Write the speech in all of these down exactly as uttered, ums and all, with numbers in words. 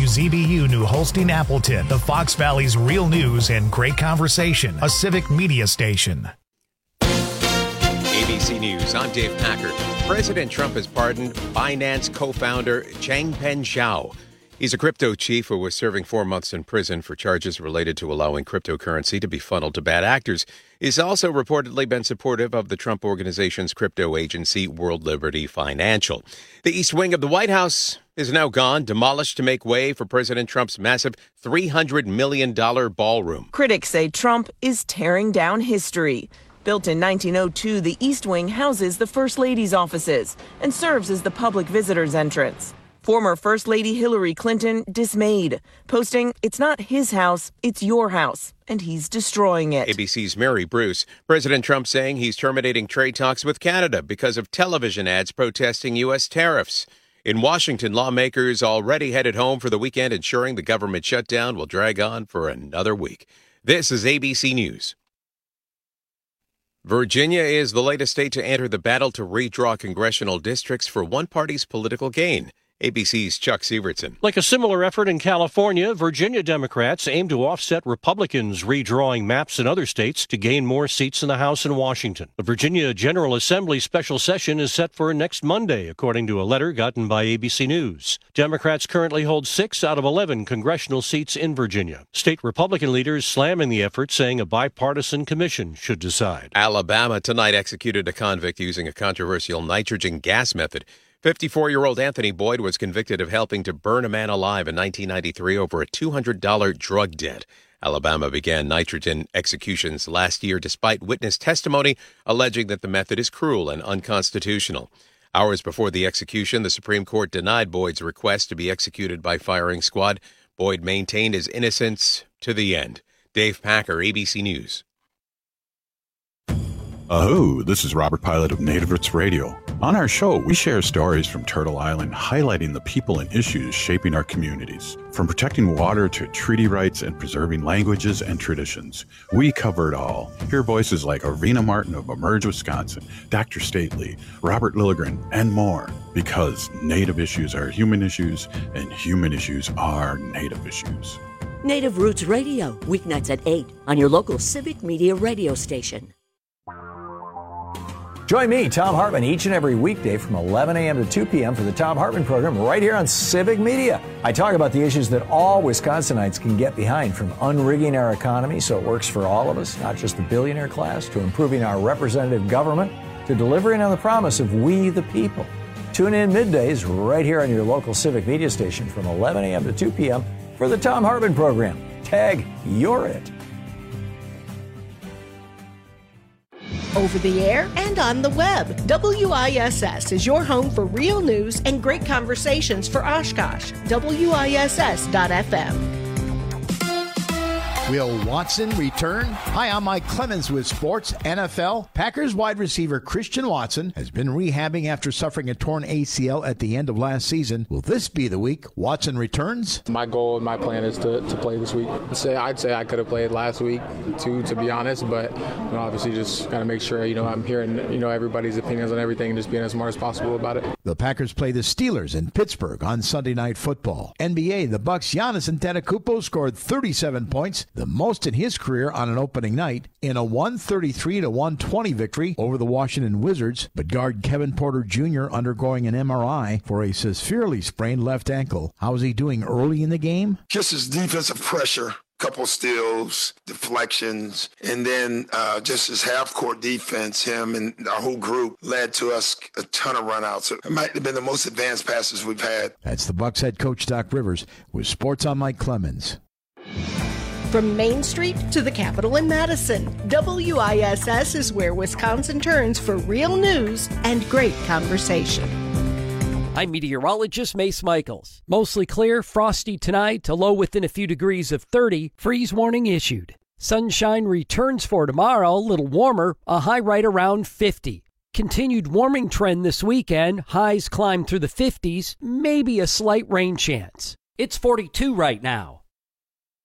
W Z B U New Holstein Appleton, the Fox Valley's real news and great conversation, a civic media station. A B C News, I'm Dave Packer. President Trump has pardoned Binance co-founder Changpeng Zhao. He's a crypto chief who was serving four months in prison for charges related to allowing cryptocurrency to be funneled to bad actors. He's also reportedly been supportive of the Trump Organization's crypto agency, World Liberty Financial. The East Wing of the White House is now gone, demolished to make way for President Trump's massive three hundred million dollars ballroom. Critics say Trump is tearing down history. Built in nineteen oh two, the East Wing houses the First Lady's offices and serves as the public visitors entrance. Former First Lady Hillary Clinton dismayed, posting, "It's not his house, it's your house, and he's destroying it." A B C's Mary Bruce. President Trump saying he's terminating trade talks with Canada because of television ads protesting U S tariffs. In Washington, lawmakers already headed home for the weekend, ensuring the government shutdown will drag on for another week. This is A B C News. Virginia is the latest state to enter the battle to redraw congressional districts for one party's political gain. A B C's Chuck Sievertson. Like a similar effort in California, Virginia Democrats aim to offset Republicans redrawing maps in other states to gain more seats in the House in Washington. The Virginia General Assembly special session is set for next Monday, according to a letter gotten by A B C News. Democrats currently hold six out of eleven congressional seats in Virginia. State Republican leaders slamming the effort, saying a bipartisan commission should decide. Alabama tonight executed a convict using a controversial nitrogen gas method. fifty-four-year-old Anthony Boyd was convicted of helping to burn a man alive in nineteen ninety-three over a two hundred dollars drug debt. Alabama began nitrogen executions last year despite witness testimony alleging that the method is cruel and unconstitutional. Hours before the execution, the Supreme Court denied Boyd's request to be executed by firing squad. Boyd maintained his innocence to the end. Dave Packer, A B C News. Aho, this is Robert Pilot of Native Roots Radio. On our show, we share stories from Turtle Island, highlighting the people and issues shaping our communities. From protecting water to treaty rights and preserving languages and traditions, we cover it all. Hear voices like Arvina Martin of Emerge, Wisconsin, Doctor Stately, Robert Lilligren, and more. Because Native issues are human issues, and human issues are Native issues. Native Roots Radio, weeknights at eight on your local civic media radio station. Join me, Tom Hartman, each and every weekday from eleven a.m. to two p.m. for the Tom Hartman program right here on Civic Media. I talk about the issues that all Wisconsinites can get behind, from unrigging our economy so it works for all of us, not just the billionaire class, to improving our representative government, to delivering on the promise of we the people. Tune in middays right here on your local Civic Media station from eleven a.m. to two p.m. for the Tom Hartman program. Tag, you're it. Over the air and on the web, W I S S is your home for real news and great conversations for Oshkosh. W I S S dot F M. Will Watson return? Hi, I'm Mike Clemens with Sports N F L. Packers wide receiver Christian Watson has been rehabbing after suffering a torn A C L at the end of last season. Will this be the week Watson returns? My goal and my plan is to, to play this week. I'd say, I'd say I could have played last week too, to be honest, but you know, obviously just got to make sure you know I'm hearing you know everybody's opinions on everything and just being as smart as possible about it. The Packers play the Steelers in Pittsburgh on Sunday Night Football. N B A, the Bucks' Giannis Antetokounmpo scored thirty-seven points, the most in his career on an opening night, in a one thirty-three to one twenty victory over the Washington Wizards. But guard Kevin Porter Junior undergoing an M R I for a severely sprained left ankle. How is he doing early in the game? Just his defensive pressure. Couple steals, deflections, and then uh, just his half-court defense, him and our whole group, led to us a ton of run-outs. It might have been the most advanced passes we've had. That's the Bucks head coach, Doc Rivers, with Sports on Mike Clemens. From Main Street to the Capitol in Madison, W I S S is where Wisconsin turns for real news and great conversation. I'm meteorologist Mace Michaels. Mostly clear, frosty tonight, a low within a few degrees of thirty, freeze warning issued. Sunshine returns for tomorrow, a little warmer, a high right around fifty. Continued warming trend this weekend, highs climb through the fifties, maybe a slight rain chance. It's forty-two right now.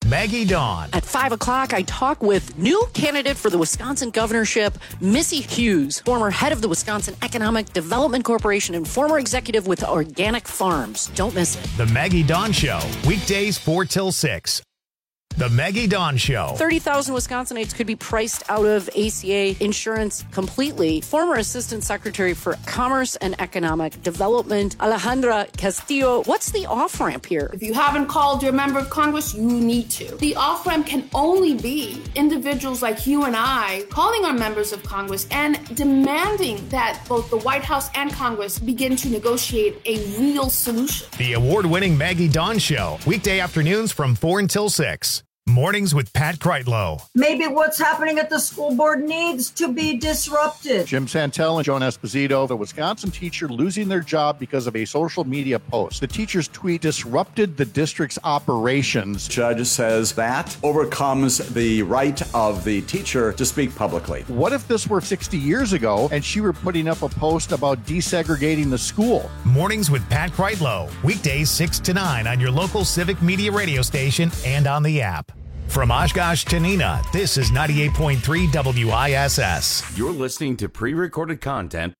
Maggie Dawn. At five o'clock, I talk with new candidate for the Wisconsin governorship, Missy Hughes, former head of the Wisconsin Economic Development Corporation and former executive with Organic Farms. Don't miss it. The Maggie Dawn Show, weekdays four till six. The Maggie Dawn Show. thirty thousand Wisconsinites could be priced out of A C A insurance completely. Former Assistant Secretary for Commerce and Economic Development, Alejandra Castillo. What's the off-ramp here? If you haven't called your member of Congress, you need to. The off-ramp can only be individuals like you and I calling our members of Congress and demanding that both the White House and Congress begin to negotiate a real solution. The award-winning Maggie Dawn Show, weekday afternoons from four until six. Mornings with Pat Kreitlow. Maybe what's happening at the school board needs to be disrupted. Jim Santel and Joan Esposito, the Wisconsin teacher losing their job because of a social media post. The teacher's tweet disrupted the district's operations. Judge says that overcomes the right of the teacher to speak publicly. What if this were sixty years ago and she were putting up a post about desegregating the school? Mornings with Pat Kreitlow, weekdays six to nine on your local Civic Media radio station and on the app. From Oshkosh to Neenah, this is ninety-eight point three W I S S. You're listening to pre-recorded content.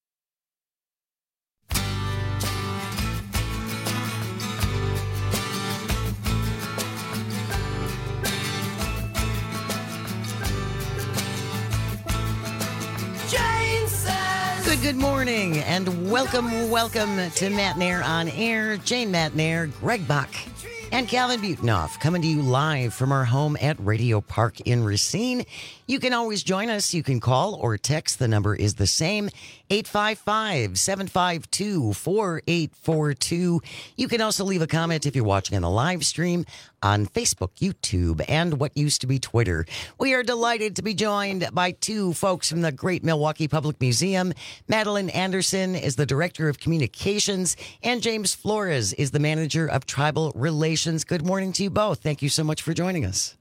Good, good morning, and welcome, welcome to Matt Nair on Air. Jane Matt Nair, Greg Bach, and Calvin Butenhoff coming to you live from our home at Radio Park in Racine. You can always join us. You can call or text. The number is the same, eight five five, seven five two, four eight four two. You can also leave a comment if you're watching on the live stream on Facebook, YouTube, and what used to be Twitter. We are delighted to be joined by two folks from the Great Milwaukee Public Museum. Madeline Anderson is the Director of Communications, and James Flores is the Manager of Tribal Relations. Good morning to you both. Thank you so much for joining us.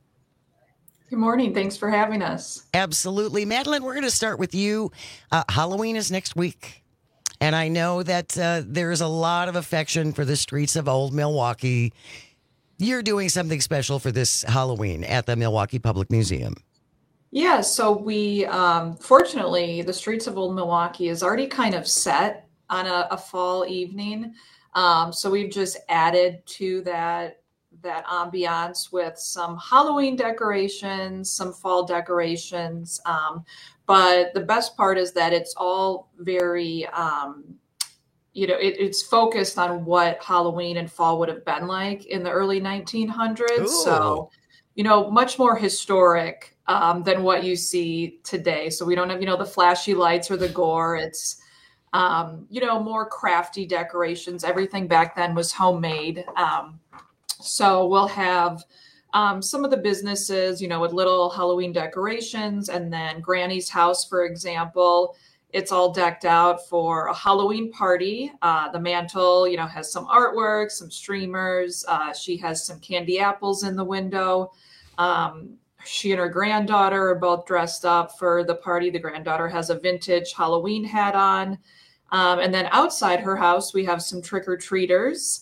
Good morning. Thanks for having us. Absolutely. Madeline, we're going to start with you. Uh, Halloween is next week. And I know that uh, there's a lot of affection for the streets of old Milwaukee. You're doing something special for this Halloween at the Milwaukee Public Museum. Yeah, so we, um, fortunately, the streets of old Milwaukee is already kind of set on a, a fall evening. Um, so we've just added to that that ambiance with some Halloween decorations, some fall decorations. Um, but the best part is that it's all very, um, you know, it, it's focused on what Halloween and fall would have been like in the early nineteen hundreds. Ooh. So, you know, much more historic um, than what you see today. So we don't have, you know, the flashy lights or the gore. It's, um, you know, more crafty decorations. Everything back then was homemade. Um, So we'll have um, some of the businesses, you know, with little Halloween decorations, and then Granny's house, for example, it's all decked out for a Halloween party. Uh, the mantle, you know, has some artwork, some streamers. Uh, she has some candy apples in the window. Um, she and her granddaughter are both dressed up for the party. The granddaughter has a vintage Halloween hat on. Um, and then outside her house, we have some trick-or-treaters.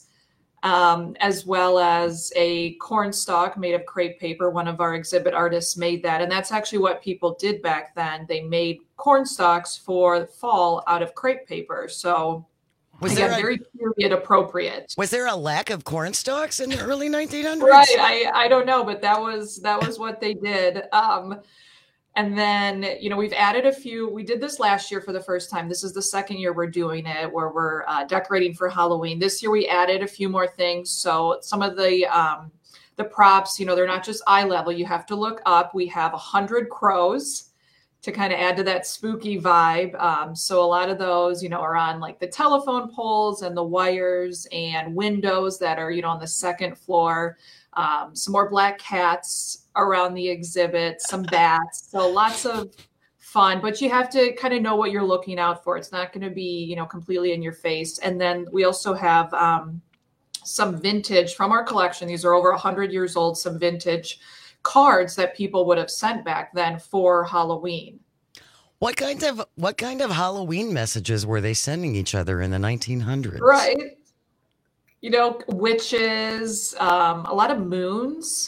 Um, as well as a corn stalk made of crepe paper. One of our exhibit artists made that. And that's actually what people did back then. They made corn stalks for fall out of crepe paper. So was again, there a, very period appropriate. Was there a lack of corn stalks in the early nineteen hundreds? Right. I, I don't know, but that was that was what they did. Um, And then, you know, we've added a few. We did this last year for the first time. This is the second year we're doing it, where we're uh, decorating for Halloween. This year we added a few more things. So some of the um, the props, you know, they're not just eye level. You have to look up. We have a hundred crows to kind of add to that spooky vibe. Um, so a lot of those, you know, are on like the telephone poles and the wires and windows that are, you know, on the second floor. Um, some more black cats around the exhibit, some bats. So lots of fun, but you have to kind of know what you're looking out for. It's not going to be, you know, completely in your face. And then we also have um, some vintage from our collection. These are over one hundred years old, some vintage cards that people would have sent back then for Halloween. What kind of what kind of Halloween messages were they sending each other in the nineteen hundreds? Right. You know, witches, um, a lot of moons.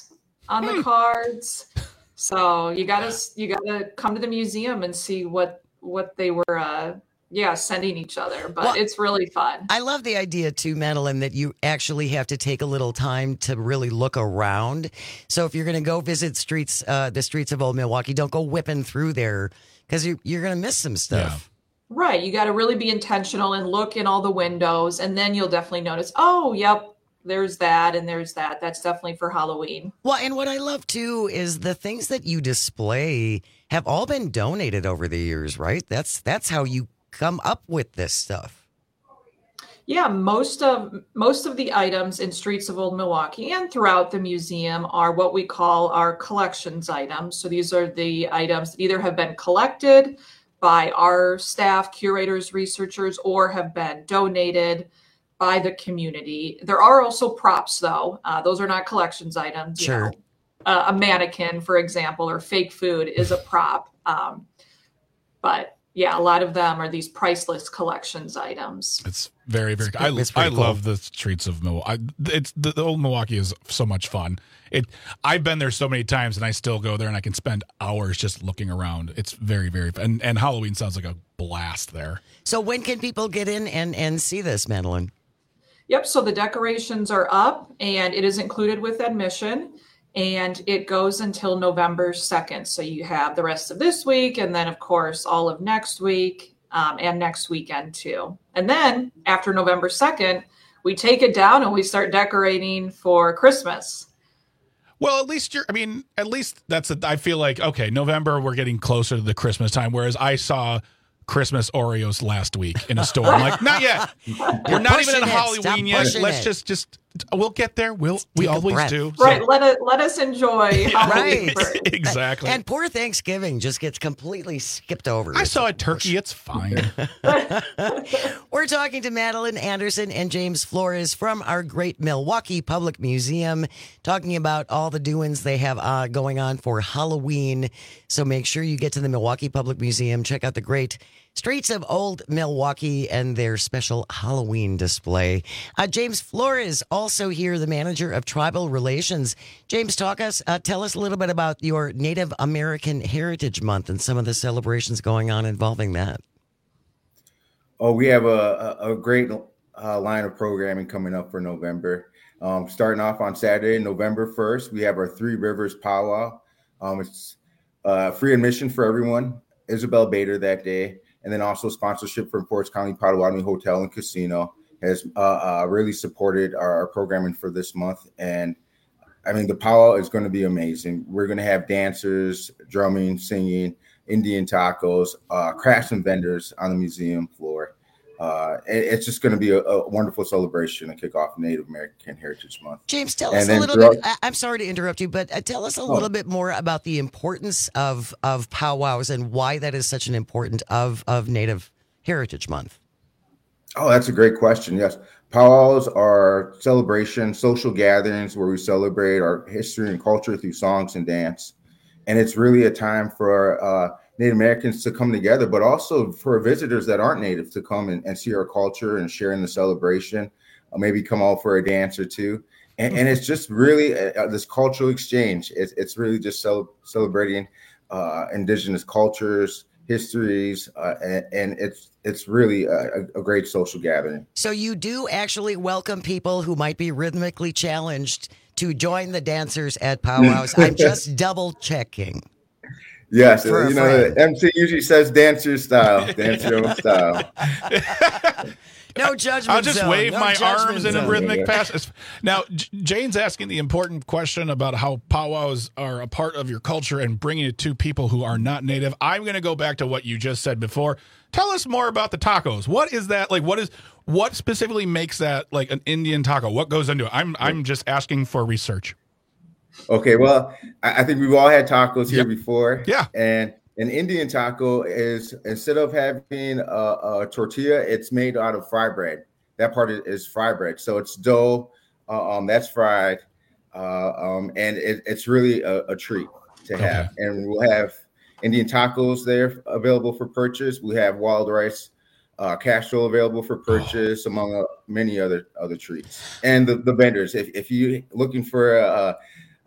on the cards. So you gotta you gotta come to the museum and see what what they were uh, yeah sending each other. But well, it's really fun. I love the idea too, Madeline, that you actually have to take a little time to really look around. So if you're going to go visit streets, uh, the streets of Old Milwaukee, don't go whipping through there because you, you're going to miss some stuff. Yeah. Right. You got to really be intentional and look in all the windows, and then you'll definitely notice, oh, yep, there's that and there's that. That's definitely for Halloween. Well, and what I love too is the things that you display have all been donated over the years, right? That's that's how you come up with this stuff. Yeah, most of most of the items in Streets of Old Milwaukee and throughout the museum are what we call our collections items. So these are the items that either have been collected by our staff, curators, researchers, or have been donated by the community. There are also props, though. Uh, those are not collections items. Sure. You know, uh, a mannequin, for example, or fake food is a prop. Um, but yeah, a lot of them are these priceless collections items. It's very, very. I, I cool. love the streets of Milwaukee. It's the, the old Milwaukee is so much fun. It. I've been there so many times, and I still go there, and I can spend hours just looking around. It's very, very fun. And, and Halloween sounds like a blast there. So when can people get in and, and see this, Madeline? Yep. So the decorations are up, and it is included with admission. And it goes until November second. So you have the rest of this week, and then, of course, all of next week um, and next weekend, too. And then after November second, we take it down and we start decorating for Christmas. Well, at least you're, I mean, at least that's, a, I feel like, okay, November, we're getting closer to the Christmas time, whereas I saw Christmas Oreos last week in a store. I'm like, not yet. We're not even in Halloween yet. Let's just, just, we'll get there. We'll, we always do. So. Right. Let it, let us enjoy Halloween. Right. Exactly. And poor Thanksgiving just gets completely skipped over. I saw a turkey. It's fine. We're talking to Madeline Anderson and James Flores from our great Milwaukee Public Museum, talking about all the doings they have uh, going on for Halloween. So make sure you get to the Milwaukee Public Museum. Check out the great Streets of Old Milwaukee and their special Halloween display. Uh, James Flores also here, the manager of Tribal Relations. James, talk us, uh, tell us a little bit about your Native American Heritage Month and some of the celebrations going on involving that. Oh, we have a, a, a great uh, line of programming coming up for November. Um, starting off on Saturday, November first, we have our Three Rivers Powwow. Um, it's uh, free admission for everyone. Isabel Bader that day. And then also sponsorship from Forest County Potawatomi Hotel and Casino has uh, uh, really supported our, our programming for this month. And I mean, the powwow is going to be amazing. We're going to have dancers, drumming, singing, Indian tacos, uh, crafts and vendors on the museum floor. Uh, it, it's just going to be a, a wonderful celebration to kick off Native American Heritage Month. James, tell and us a little throughout- bit. I'm sorry to interrupt you, but uh, tell us a Oh. little bit more about the importance of of powwows and why that is such an important of of Native Heritage Month. Oh, that's a great question. Yes. Powwows are celebrations, social gatherings where we celebrate our history and culture through songs and dance. And it's really a time for uh, Native Americans to come together, but also for visitors that aren't Native to come and, and see our culture and share in the celebration, uh, maybe come out for a dance or two. And, and it's just really uh, this cultural exchange. It's, it's really just cel- celebrating uh, indigenous cultures, histories, uh, and, and it's it's really a, a great social gathering. So you do actually welcome people who might be rhythmically challenged to join the dancers at powwows. I'm just double checking. Yes, For a you know, friend. the M C usually says dance your style, dance your own style. No judgment I'll just zone. wave No my judgment arms in a zone. rhythmic pass. Now, J- Jane's asking the important question about how powwows are a part of your culture and bringing it to people who are not Native. I'm going to go back to what you just said before. Tell us more about the tacos. What is that like? What is what specifically makes that like an Indian taco? What goes into it? I'm I'm just asking for research. Okay, well, I, I think we've all had tacos here Yep. before. Yeah. And an Indian taco is, instead of having a, a tortilla, it's made out of fry bread. That part is, is fry bread. So it's dough, uh, um, that's fried, uh, um, and it, it's really a, a treat to have. Okay. And we'll have Indian tacos there available for purchase. We have wild rice uh, casserole available for purchase, oh. among uh, many other other treats. And the, the vendors, if, if you're looking for a,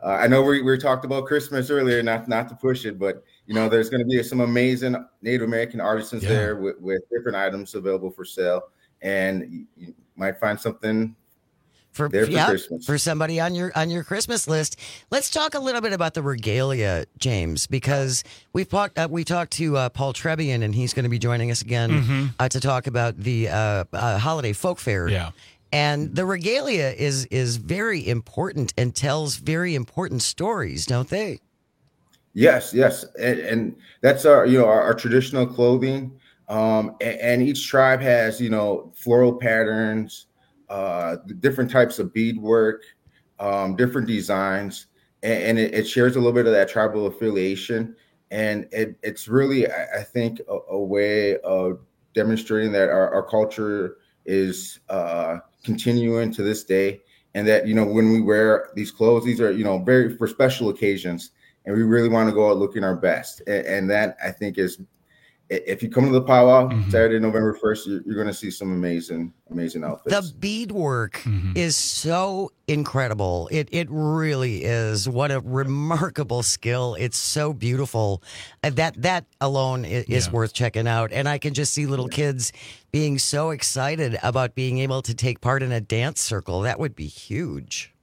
uh, I know we, we talked about Christmas earlier, not not to push it, but you know, there's going to be some amazing Native American artisans yeah. there with, with different items available for sale, and you might find something for, there for yeah, Christmas for somebody on your on your Christmas list. Let's talk a little bit about the regalia, James, because we've talked uh, we talked to uh, Paul Trebian, and he's going to be joining us again mm-hmm. uh, to talk about the uh, uh, holiday folk fair. Yeah. And the regalia is is very important and tells very important stories, don't they? Yes, yes, and, and that's our you know our, our traditional clothing, um, and, and each tribe has you know floral patterns, uh, different types of beadwork, um, different designs, and, and it, it shares a little bit of that tribal affiliation, and it, it's really I, I think a, a way of demonstrating that our, our culture is uh, continuing to this day, and that you know when we wear these clothes, these are you know very for special occasions. And we really want to go out looking our best. And, and that, I think, is if you come to the powwow mm-hmm. Saturday, November first, you're, you're going to see some amazing, amazing outfits. The beadwork mm-hmm. is so incredible. It it really is. What a remarkable skill. It's so beautiful. Uh, that that alone is, is yeah. worth checking out. And I can just see little kids being so excited about being able to take part in a dance circle. That would be huge.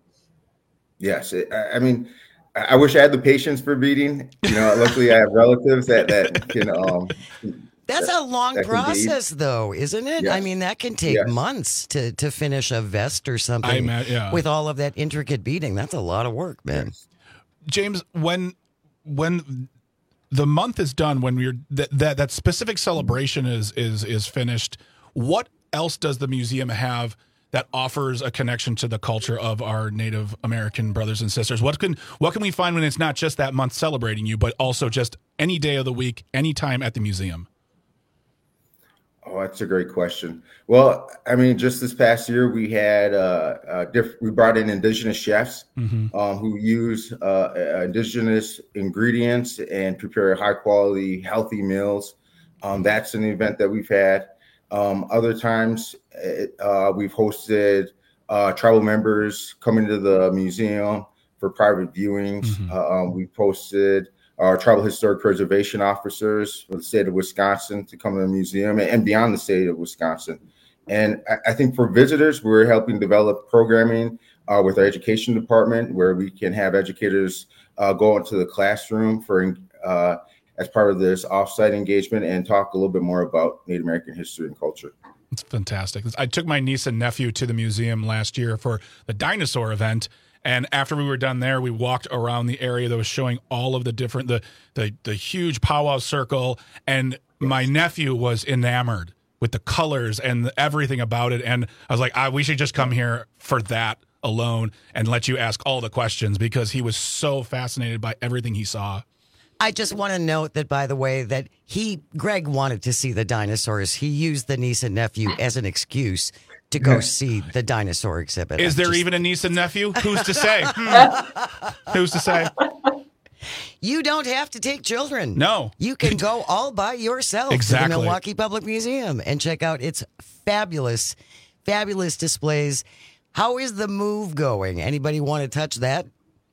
Yes. It, I, I mean... I wish I had the patience for beading. You know, luckily I have relatives that that can. Um, That's that, a long process, though, isn't it? Yes. I mean, that can take yes. months to to finish a vest or something. I mean, yeah. With all of that intricate beading. That's a lot of work, man. Yes. James, when when the month is done, when we're that that, that specific celebration is is is finished, what else does the museum have that offers a connection to the culture of our Native American brothers and sisters? What can what can we find when it's not just that month celebrating you, but also just any day of the week, any time at the museum? Oh, that's a great question. Well, I mean, just this past year, we had uh, uh, diff- we brought in indigenous chefs mm-hmm. um, who use uh, indigenous ingredients and prepare high quality, healthy meals. Um, that's an event that we've had. Um, other times, uh, we've hosted uh, tribal members coming to the museum for private viewings. Mm-hmm. Uh, um, we posted our tribal historic preservation officers for the state of Wisconsin to come to the museum and, and beyond the state of Wisconsin. And I, I think for visitors, we're helping develop programming uh, with our education department where we can have educators uh, go into the classroom for uh, as part of this offsite engagement and talk a little bit more about Native American history and culture. It's fantastic. I took my niece and nephew to the museum last year for the dinosaur event. And after we were done there, we walked around the area that was showing all of the different, the the, the huge powwow circle. And yes. my nephew was enamored with the colors and everything about it. And I was like, ah, we should just come here for that alone and let you ask all the questions because he was so fascinated by everything he saw. I just want to note that, by the way, that he, Greg wanted to see the dinosaurs. He used the niece and nephew as an excuse to go see the dinosaur exhibit. Is I'm there just... even a niece and nephew? Who's to say? Hmm. Who's to say? You don't have to take children. No. You can go all by yourself exactly. to the Milwaukee Public Museum and check out its fabulous, fabulous displays. How is the move going? Anybody want to touch that?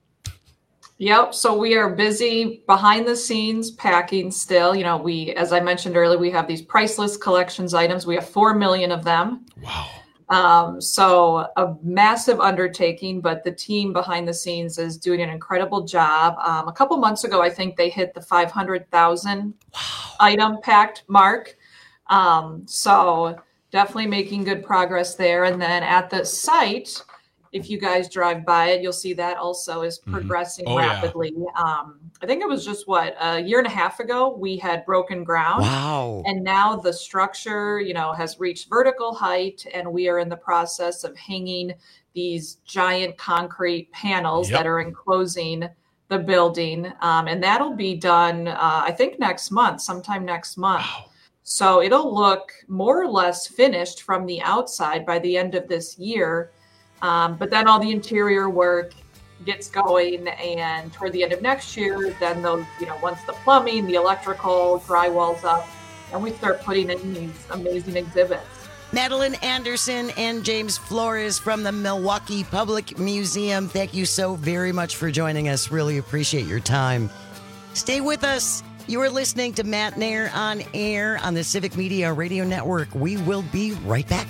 Yep. So we are busy behind the scenes packing still. You know, we, as I mentioned earlier, we have these priceless collections items. We have four million of them. Wow. Um, so a massive undertaking, but the team behind the scenes is doing an incredible job. Um, a couple months ago, I think they hit the five hundred thousand wow. item packed mark. Um, so definitely making good progress there. And then at the site, if you guys drive by it, you'll see that also is progressing mm-hmm. oh, rapidly. Yeah. Um, I think it was just what a year and a half ago we had broken ground. Wow. And now the structure, you know, has reached vertical height and we are in the process of hanging these giant concrete panels yep. that are enclosing the building. Um, and that'll be done, uh, I think next month, sometime next month. Wow. So it'll look more or less finished from the outside by the end of this year. Um, but then all the interior work gets going, and toward the end of next year, then those, you know, once the plumbing, the electrical, drywall's up, and we start putting in these amazing exhibits. Madeline Anderson and James Flores from the Milwaukee Public Museum, thank you so very much for joining us. Really appreciate your time. Stay with us. You are listening to Matt Nair on Air on the Civic Media Radio Network. We will be right back.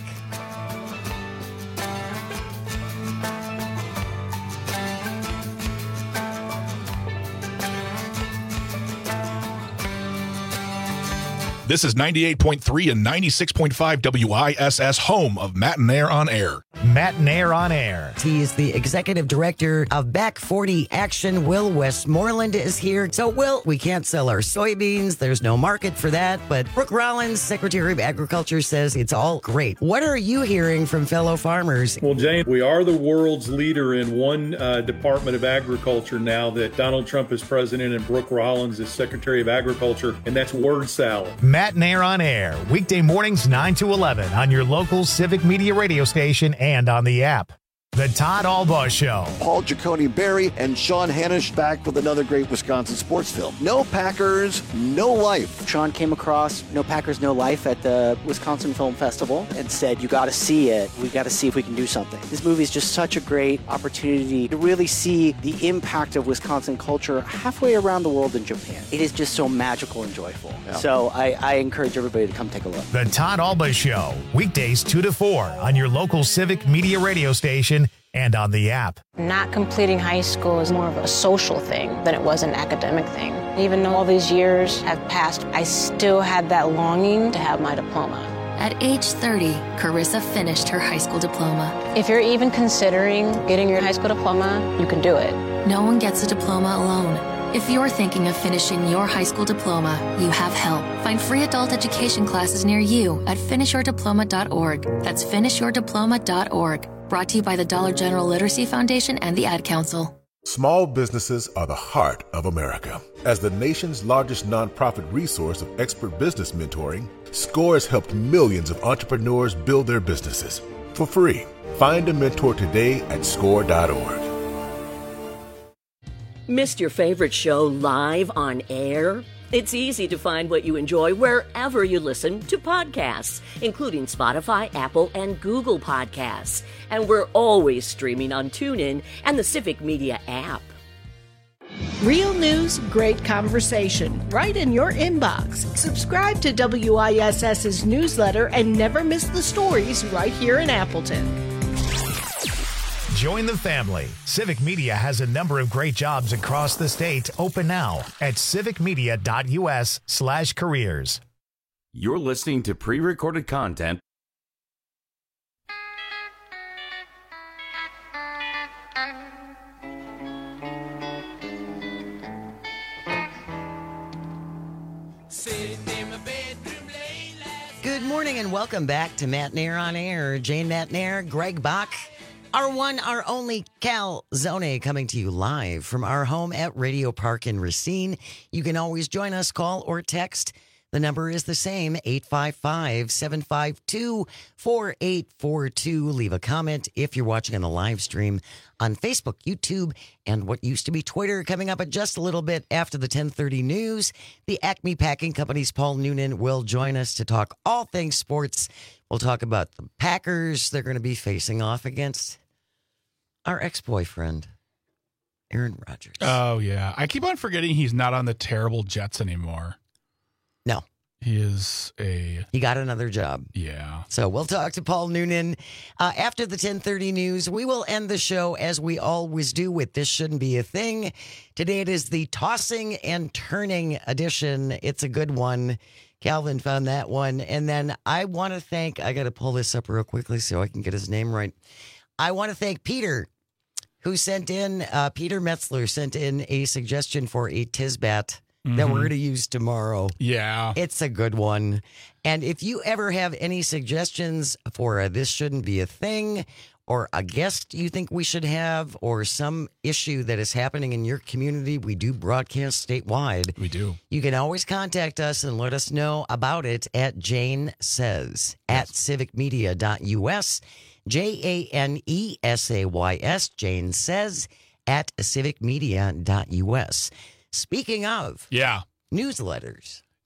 This is ninety-eight point three and ninety-six point five W I S S, home of Matt and Air on Air. Matt Nair on Air. He is the executive director of Back forty Action. Will Westmoreland is here. So, Will, we can't sell our soybeans. There's no market for that. But Brooke Rollins, Secretary of Agriculture, says it's all great. What are you hearing from fellow farmers? Well, Jane, we are the world's leader in one uh, Department of Agriculture now that Donald Trump is president and Brooke Rollins is Secretary of Agriculture, and that's word salad. Matt Nair on Air, weekday mornings nine to eleven on your local Civic Media radio station and on the app. The Todd Albaugh Show. Paul Giacone Berry and Sean Hannish back with another great Wisconsin sports film. No Packers, No Life. Sean came across No Packers, No Life at the Wisconsin Film Festival and said, you got to see it. We got to see if we can do something. This movie is just such a great opportunity to really see the impact of Wisconsin culture halfway around the world in Japan. It is just so magical and joyful. Yeah. So I, I encourage everybody to come take a look. The Todd Albaugh Show, weekdays two to four on your local Civic Media radio station and on the app. Not completing high school is more of a social thing than it was an academic thing. Even though all these years have passed, I still had that longing to have my diploma. At age thirty, Carissa finished her high school diploma. If you're even considering getting your high school diploma, you can do it. No one gets a diploma alone. If you're thinking of finishing your high school diploma, you have help. Find free adult education classes near you at finish your diploma dot org. That's finish your diploma dot org. Brought to you by the Dollar General Literacy Foundation and the Ad Council. Small businesses are the heart of America. As the nation's largest nonprofit resource of expert business mentoring, SCORE has helped millions of entrepreneurs build their businesses for free. Find a mentor today at score dot org. Missed your favorite show live on air? It's easy to find what you enjoy wherever you listen to podcasts, including Spotify, Apple, and Google Podcasts. And we're always streaming on TuneIn and the Civic Media app. Real news, great conversation, right in your inbox. Subscribe to WISS's newsletter and never miss the stories right here in Appleton. Join the family. Civic Media has a number of great jobs across the state open now at civic media dot u s slash careers. You're listening to pre-recorded content. Good morning and welcome back to Matt Nair on Air. Jane Matt Nair, Greg Bach. Our one, our only Cal Zone coming to you live from our home at Radio Park in Racine. You can always join us, call or text. The number is the same, eight five five, seven five two, four eight four two. Leave a comment if you're watching on the live stream on Facebook, YouTube, and what used to be Twitter. Coming up at just a little bit after the ten thirty news, the Acme Packing Company's Paul Noonan will join us to talk all things sports. We'll talk about the Packers. They're going to be facing off against our ex-boyfriend, Aaron Rodgers. Oh, yeah. I keep on forgetting he's not on the terrible Jets anymore. No. He is a... He got another job. Yeah. So we'll talk to Paul Noonan uh, after the ten thirty news. We will end the show as we always do with This Shouldn't Be a Thing. Today it is the Tossing and Turning edition. It's a good one. Calvin found that one. And then I want to thank... I got to pull this up real quickly so I can get his name right. I want to thank Peter, who sent in, uh, Peter Metzler sent in a suggestion for a Tisbat mm-hmm. that we're going to use tomorrow. Yeah. It's a good one. And if you ever have any suggestions for a This Shouldn't Be a Thing, or a guest you think we should have, or some issue that is happening in your community, we do broadcast statewide. We do. You can always contact us and let us know about it at Jane Says at civic media dot u s. J A N E S A Y S, Jane Says, at civic media dot u s. Speaking of yeah. newsletters,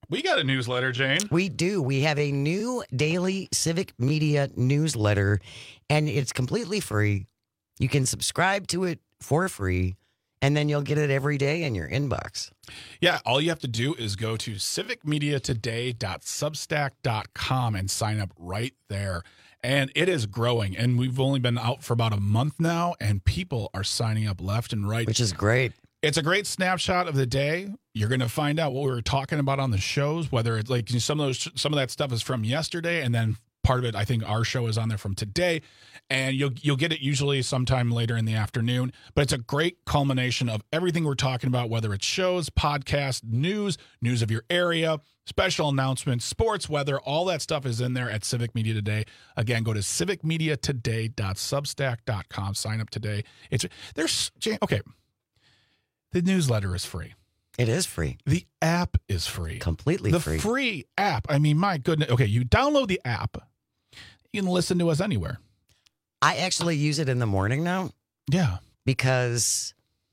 We got a newsletter, Jane. We do. We have a new daily Civic Media newsletter, and it's completely free. You can subscribe to it for free, and then you'll get it every day in your inbox. Yeah, all you have to do is go to civic media today dot substack dot com and sign up right there. And it is growing, and we've only been out for about a month now, and people are signing up left and right. Which is great. It's a great snapshot of the day. You're going to find out what we were talking about on the shows, whether it's like some of those, some of that stuff is from yesterday, and then part of it, I think our show is on there from today, and you'll you'll get it usually sometime later in the afternoon. But it's a great culmination of everything we're talking about, whether it's shows, podcasts, news, news of your area, special announcements, sports, weather, all that stuff is in there at Civic Media Today. Again, go to civic media today dot substack dot com. Sign up today. It's there's okay. The newsletter is free. It is free. The app is free. Completely the free. The free app. I mean, my goodness. Okay, you download the app. You can listen to us anywhere. I actually use it in the morning now. Yeah. Because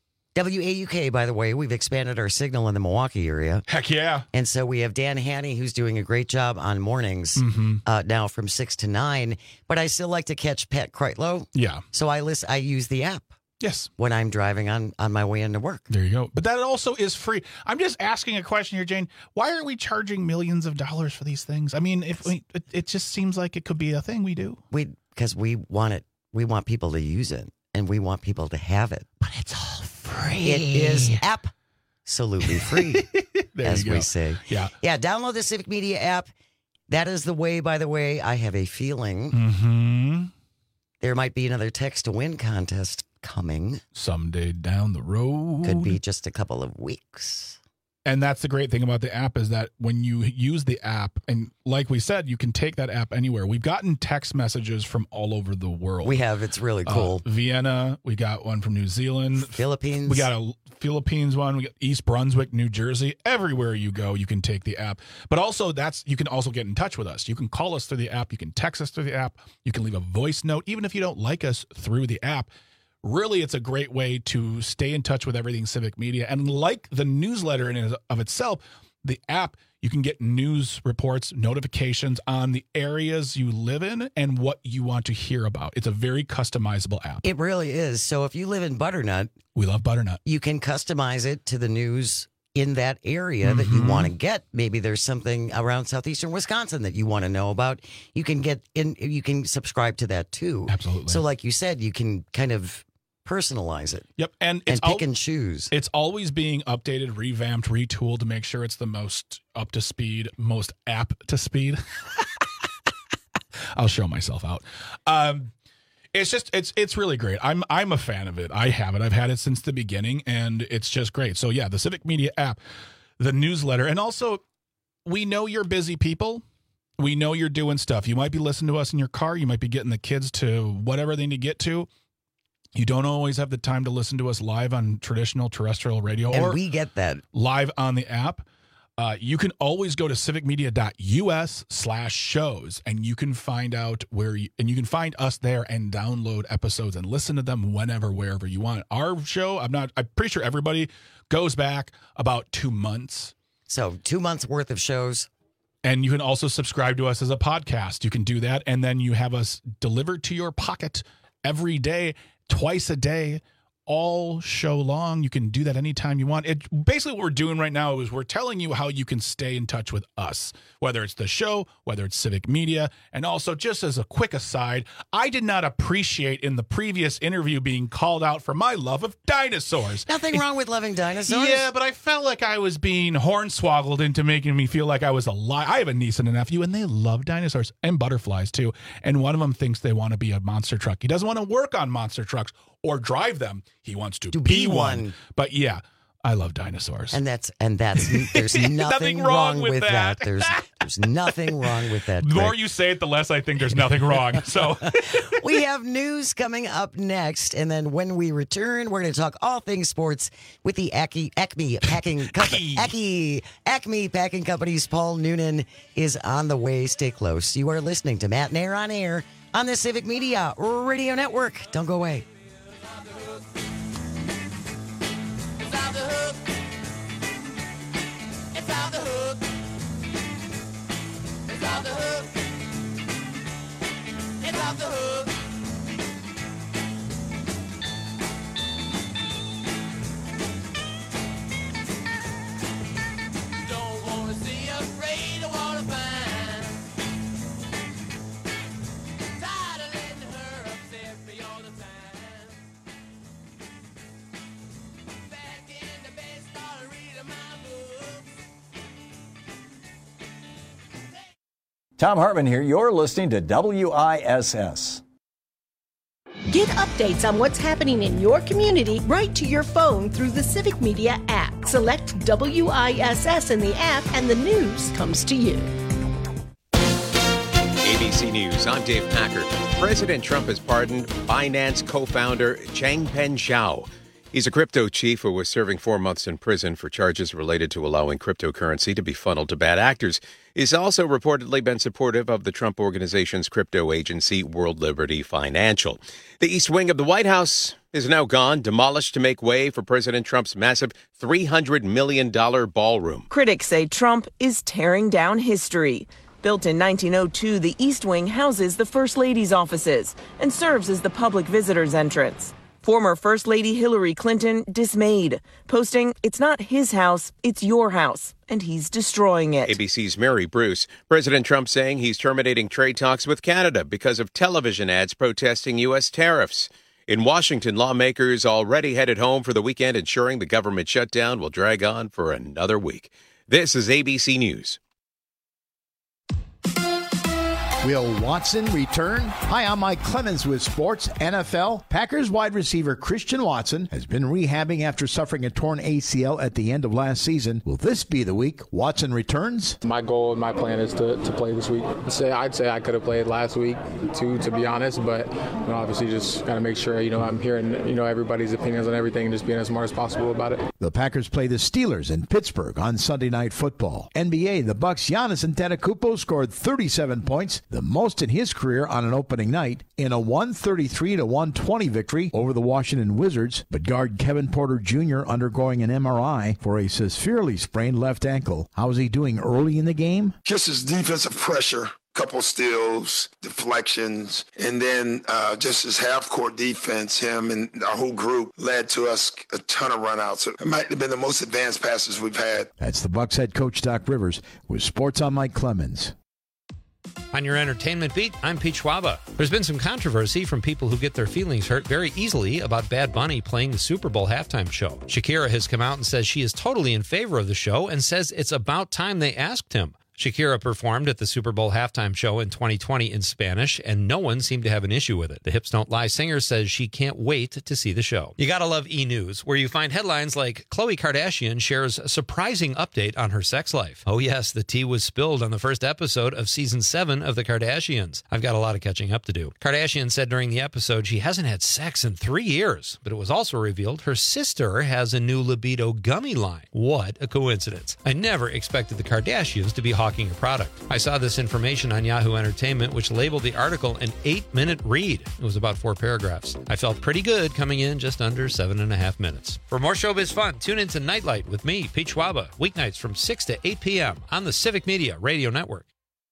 W A U K, by the way, we've expanded our signal in the Milwaukee area. Heck yeah. And so we have Dan Haney, who's doing a great job on mornings mm-hmm. uh, now from six to nine. But I still like to catch Pat Kreitlow. Yeah. So I list, I use the app. Yes. When I'm driving on, on my way into work. There you go. But that also is free. I'm just asking a question here, Jane. Why are we charging millions of dollars for these things? I mean, if we, it, it just seems like it could be a thing we do. We because we want it. We want people to use it, and we want people to have it. But it's all free. It is absolutely free, as we say. Yeah. Yeah. Download the Civic Media app. That is the way. By the way, I have a feeling mm-hmm. there might be another text to win contest coming someday down the road. Could be just a couple of weeks. And that's the great thing about the app is that when you use the app, and like we said, you can take that app anywhere. We've gotten text messages from all over the world. We have. It's really cool. Uh, Vienna. We got one from New Zealand. Philippines. We got a Philippines one. We got East Brunswick, New Jersey. Everywhere you go, you can take the app. But also, that's you can also get in touch with us. You can call us through the app. You can text us through the app. You can leave a voice note, even if you don't like us, through the app. Really, it's a great way to stay in touch with everything Civic Media. And like the newsletter in and of itself, the app, you can get news reports, notifications on the areas you live in and what you want to hear about. It's a very customizable app. It really is. So if you live in Butternut, we love Butternut. You can customize it to the news in that area mm-hmm. that you want to get. Maybe there's something around southeastern Wisconsin that you want to know about. You can get in, you can subscribe to that too. Absolutely. So like you said, you can kind of personalize it. Yep. And, and it's pick al- and choose. It's always being updated, revamped, retooled to make sure it's the most up to speed, most app to speed. I'll show myself out. Um, it's just it's it's really great. I'm I'm a fan of it. I have it. I've had it since the beginning, and it's just great. So yeah, the Civic Media app, the newsletter, and also we know you're busy people. We know you're doing stuff. You might be listening to us in your car. You might be getting the kids to whatever they need to get to. You don't always have the time to listen to us live on traditional terrestrial radio. And or we get that. Live on the app. Uh, you can always go to civic media dot U S slash shows, and you can find out where you, and you can find us there and download episodes and listen to them whenever, wherever you want. Our show, I'm not, I'm pretty sure everybody goes back about two months. So two months worth of shows. And you can also subscribe to us as a podcast. You can do that. And then you have us delivered to your pocket every day. Twice a day, all show long. You can do that anytime you want. It basically what we're doing right now is we're telling you how you can stay in touch with us, whether it's the show, whether it's Civic Media. And also, just as a quick aside, I did not appreciate in the previous interview being called out for my love of dinosaurs. Nothing wrong with loving dinosaurs. Yeah, but I felt like I was being hornswoggled into making me feel like I was alive. I have a niece and a nephew, and they love dinosaurs and butterflies too. And one of them thinks they want to be a monster truck. He doesn't want to work on monster trucks or drive them. He wants to, to be, be one. one. But yeah, I love dinosaurs. And that's and that's there's nothing, nothing wrong, wrong with, with that. that. There's there's nothing wrong with that. The more Greg. you say it, the less I think there's nothing wrong. So we have news coming up next, and then when we return, we're going to talk all things sports with the Acme, Acme Packing Company. Acme Acme Packing Company's Paul Noonan is on the way. Stay close. You are listening to Matt Nair on Air on the Civic Media Radio Network. Don't go away. off the hook. Don't wanna see you afraid of what I find. Tired of letting her upset me all the time. Back in the bed, started reading my books. Tom Hartman here. You're listening to W I S S. Get updates on what's happening in your community right to your phone through the Civic Media app. Select W I S S in the app and the news comes to you. A B C News, I'm Dave Packard. President Trump has pardoned Binance co-founder Changpeng Zhao. He's a crypto chief who was serving four months in prison for charges related to allowing cryptocurrency to be funneled to bad actors. He's also reportedly been supportive of the Trump Organization's crypto agency, World Liberty Financial. The East Wing of the White House is now gone, demolished to make way for President Trump's massive three hundred million dollars ballroom. Critics say Trump is tearing down history. Built in nineteen oh two, the East Wing houses the First Lady's offices and serves as the public visitors entrance. Former First Lady Hillary Clinton dismayed, posting, "It's not his house, it's your house, and he's destroying it." A B C's Mary Bruce. President Trump saying he's terminating trade talks with Canada because of television ads protesting U S tariffs. In Washington, lawmakers already headed home for the weekend, ensuring the government shutdown will drag on for another week. This is A B C News. Will Watson return? Hi, I'm Mike Clemens with Sports N F L. Packers wide receiver Christian Watson has been rehabbing after suffering a torn A C L at the end of last season. Will this be the week Watson returns? My goal and my plan is to, to play this week. Say I'd say I could have played last week too, to be honest, but you know, obviously just got to make sure you know I'm hearing you know everybody's opinions on everything and just being as smart as possible about it. The Packers play the Steelers in Pittsburgh on Sunday Night Football. N B A, the Bucks' Giannis Antetokounmpo scored thirty-seven points, the most in his career on an opening night, in a one thirty-three to one twenty victory over the Washington Wizards. But guard Kevin Porter Junior undergoing an M R I for a severely sprained left ankle. How's he doing early in the game? Just his defensive pressure. Couple steals, deflections, and then uh, just his half-court defense, him and our whole group, led to us a ton of run-outs. It might have been the most advanced passes we've had. That's the Bucs head coach Doc Rivers with Sports on Mike Clemens. On your entertainment beat, I'm Pete Schwaba. There's been some controversy from people who get their feelings hurt very easily about Bad Bunny playing the Super Bowl halftime show. Shakira has come out and says she is totally in favor of the show and says it's about time they asked him. Shakira performed at the Super Bowl halftime show in twenty twenty in Spanish, and no one seemed to have an issue with it. The Hips Don't Lie singer says she can't wait to see the show. You gotta love E! News, where you find headlines like Khloe Kardashian shares a surprising update on her sex life. Oh yes, the tea was spilled on the first episode of season seven of The Kardashians. I've got a lot of catching up to do. Kardashian said during the episode she hasn't had sex in three years, but it was also revealed her sister has a new libido gummy line. What a coincidence. I never expected the Kardashians to be hawking a product. I saw this information on Yahoo Entertainment, which labeled the article an eight-minute read. It was about four paragraphs. I felt pretty good coming in just under seven and a half minutes. For more showbiz fun, tune into Nightlight with me, Pete Schwaba, weeknights from six to eight p.m. on the Civic Media Radio Network.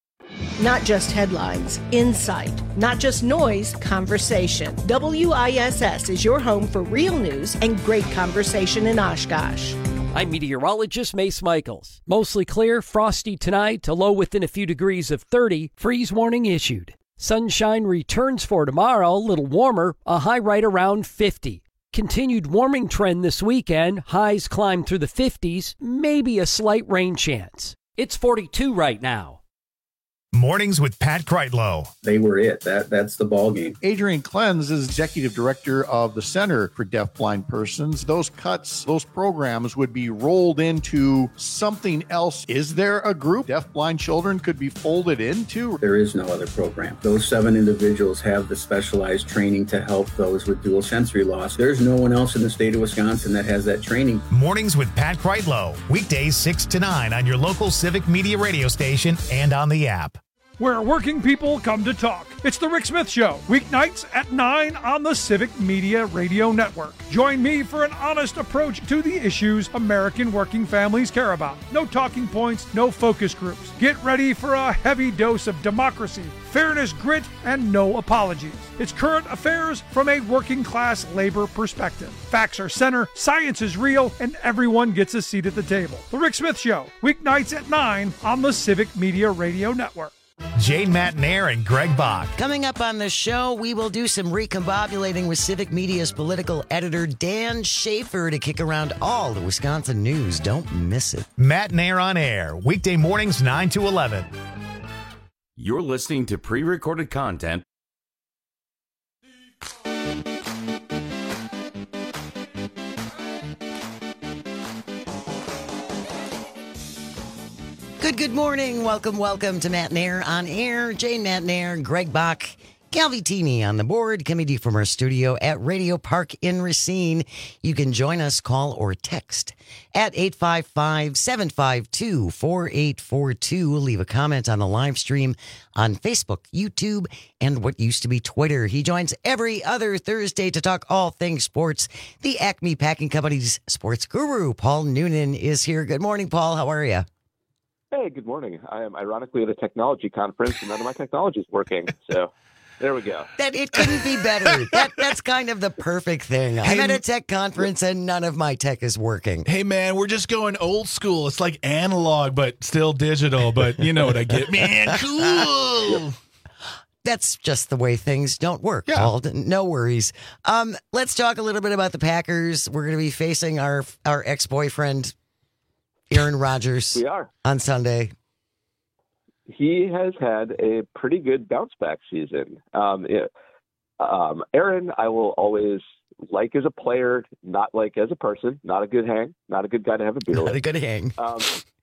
Not just headlines, insight. Not just noise, conversation. W I S S is your home for real news and great conversation in Oshkosh. I'm meteorologist Mace Michaels. Mostly clear, frosty tonight, a low within a few degrees of thirty. Freeze warning issued. Sunshine returns for tomorrow, a little warmer, a high right around fifty. Continued warming trend this weekend, highs climb through the fifties, maybe a slight rain chance. It's forty-two right now. Mornings with Pat Kreitlow. They were it. That That's the ball game. Adrian Klenz is executive director of the Center for Deafblind Persons. Those cuts, those programs would be rolled into something else. Is there a group deafblind children could be folded into? There is no other program. Those seven individuals have the specialized training to help those with dual sensory loss. There's no one else in the state of Wisconsin that has that training. Mornings with Pat Kreitlow. Weekdays six to nine on your local Civic Media radio station and on the app. where working people come to talk. It's The Rick Smith Show, weeknights at nine on the Civic Media Radio Network. Join me for an honest approach to the issues American working families care about. No talking points, no focus groups. Get ready for a heavy dose of democracy, fairness, grit, and no apologies. It's current affairs from a working class labor perspective. Facts are center, science is real, and everyone gets a seat at the table. The Rick Smith Show, weeknights at nine on the Civic Media Radio Network. Jane Matnair and Greg Bach. Coming up on the show, we will do some recombobulating with Civic Media's political editor Dan Schaefer to kick around all the Wisconsin news. Don't miss it. Matnair on Air, weekday mornings nine to eleven. You're listening to pre-recorded content. Good, good morning. Welcome, welcome to Matnair on Air. Jane Matnair, Greg Bach, Calvitini on the board, coming to you from our studio at Radio Park in Racine. You can join us, call or text at eight five five, seven five two, four eight four two. Leave a comment on the live stream on Facebook, YouTube, and what used to be Twitter. He joins every other Thursday to talk all things sports. The Acme Packing Company's sports guru, Paul Noonan, is here. Good morning, Paul. How are you? Hey, good morning. I am ironically at a technology conference, and none of my technology is working. So there we go. That it couldn't be better. that that's kind of the perfect thing. I'm at a tech conference, and none of my tech is working. Hey, man, we're just going old school. It's like analog, but still digital. But you know what I get, man. Cool. That's just the way things don't work, Yeah. Paul. No worries. Um, let's talk a little bit about the Packers. We're going to be facing our our ex-boyfriend, Aaron Rodgers, We are. on Sunday. He has had a pretty good bounce back season. Um, it, um, Aaron, I will always like as a player, not like as a person. Not a good hang, not a good guy to have a beer Not with. a good hang. Um,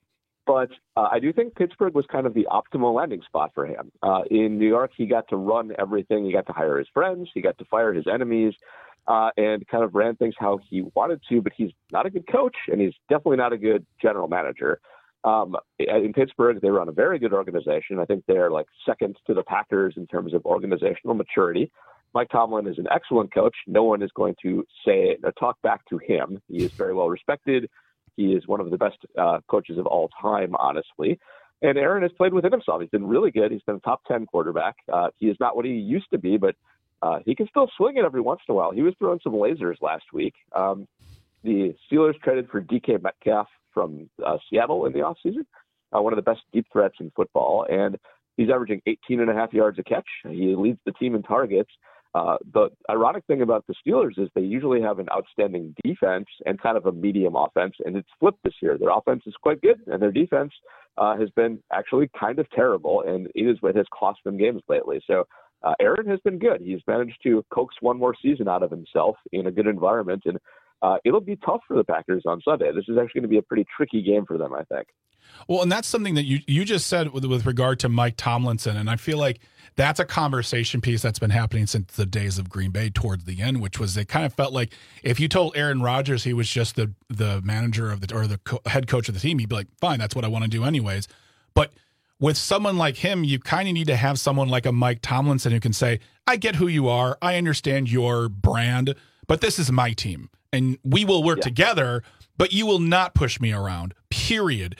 but uh, I do think Pittsburgh was kind of the optimal landing spot for him. Uh, in New York, he got to run everything. He got to hire his friends. He got to fire his enemies. Uh, and kind of ran things how he wanted to, but he's not a good coach, and he's definitely not a good general manager. Um, in Pittsburgh, they run a very good organization. I think they're like second to the Packers in terms of organizational maturity. Mike Tomlin is an excellent coach. No one is going to say or talk back to him. He is very well respected. He is one of the best uh, coaches of all time, honestly. And Aaron has played within himself. He's been really good. He's been a top ten quarterback. Uh, he is not what he used to be, but Uh, he can still swing it every once in a while. He was throwing some lasers last week. Um, the Steelers traded for D K Metcalf from uh, Seattle in the offseason, uh, one of the best deep threats in football, and he's averaging eighteen and a half yards a catch. He leads the team in targets. Uh, the ironic thing about the Steelers is they usually have an outstanding defense and kind of a medium offense, and it's flipped this year. Their offense is quite good, and their defense uh, has been actually kind of terrible, and it is what has cost them games lately. So Uh, Aaron has been good. He's managed to coax one more season out of himself in a good environment, and uh, it'll be tough for the Packers on Sunday. This is actually going to be a pretty tricky game for them, I think. Well, and that's something that you, you just said with, with regard to Mike Tomlinson, and I feel like that's a conversation piece that's been happening since the days of Green Bay towards the end, which was it kind of felt like if you told Aaron Rodgers he was just the the manager of the or the co- head coach of the team, he'd be like, fine, that's what I want to do anyways. But with someone like him, you kind of need to have someone like a Mike Tomlinson who can say, I get who you are. I understand your brand, but this is my team and we will work yeah. together, but you will not push me around, period.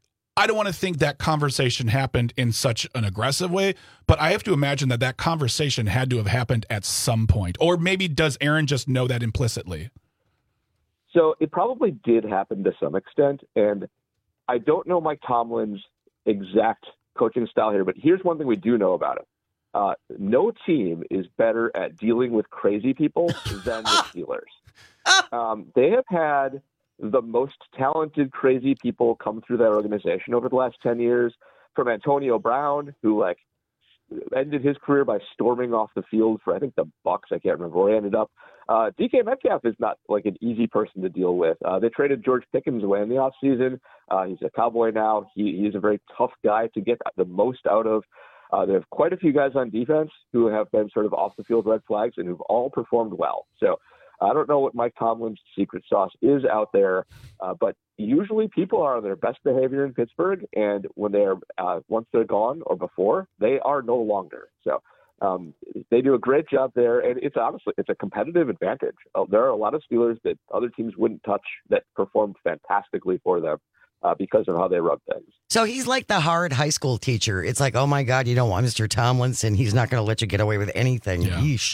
I don't want to think that conversation happened in such an aggressive way, but I have to imagine that that conversation had to have happened at some point. Or maybe does Aaron just know that implicitly? So it probably did happen to some extent, and I don't know Mike Tomlin's exact coaching style here, but here's one thing we do know about it. Uh, no team is better at dealing with crazy people than the Steelers. Um, they have had the most talented, crazy people come through that organization over the last ten years, from Antonio Brown, who like ended his career by storming off the field for, I think, the Bucks. I can't remember where he ended up. Uh, D K Metcalf is not like an easy person to deal with. Uh, they traded George Pickens away in the offseason. Uh, he's a Cowboy now. He, he's a very tough guy to get the most out of. Uh, they have quite a few guys on defense who have been sort of off the field red flags and who've all performed well. So I don't know what Mike Tomlin's secret sauce is out there, uh, but usually people are on their best behavior in Pittsburgh, and when they're uh, once they're gone or before, they are no longer. So um, they do a great job there, and it's honestly it's a competitive advantage. Uh, there are a lot of Steelers that other teams wouldn't touch that performed fantastically for them uh, because of how they run things. So he's like the hard high school teacher. It's like, oh my God, you don't want Mister Tomlinson. He's not going to let you get away with anything. Yeah. Yeesh.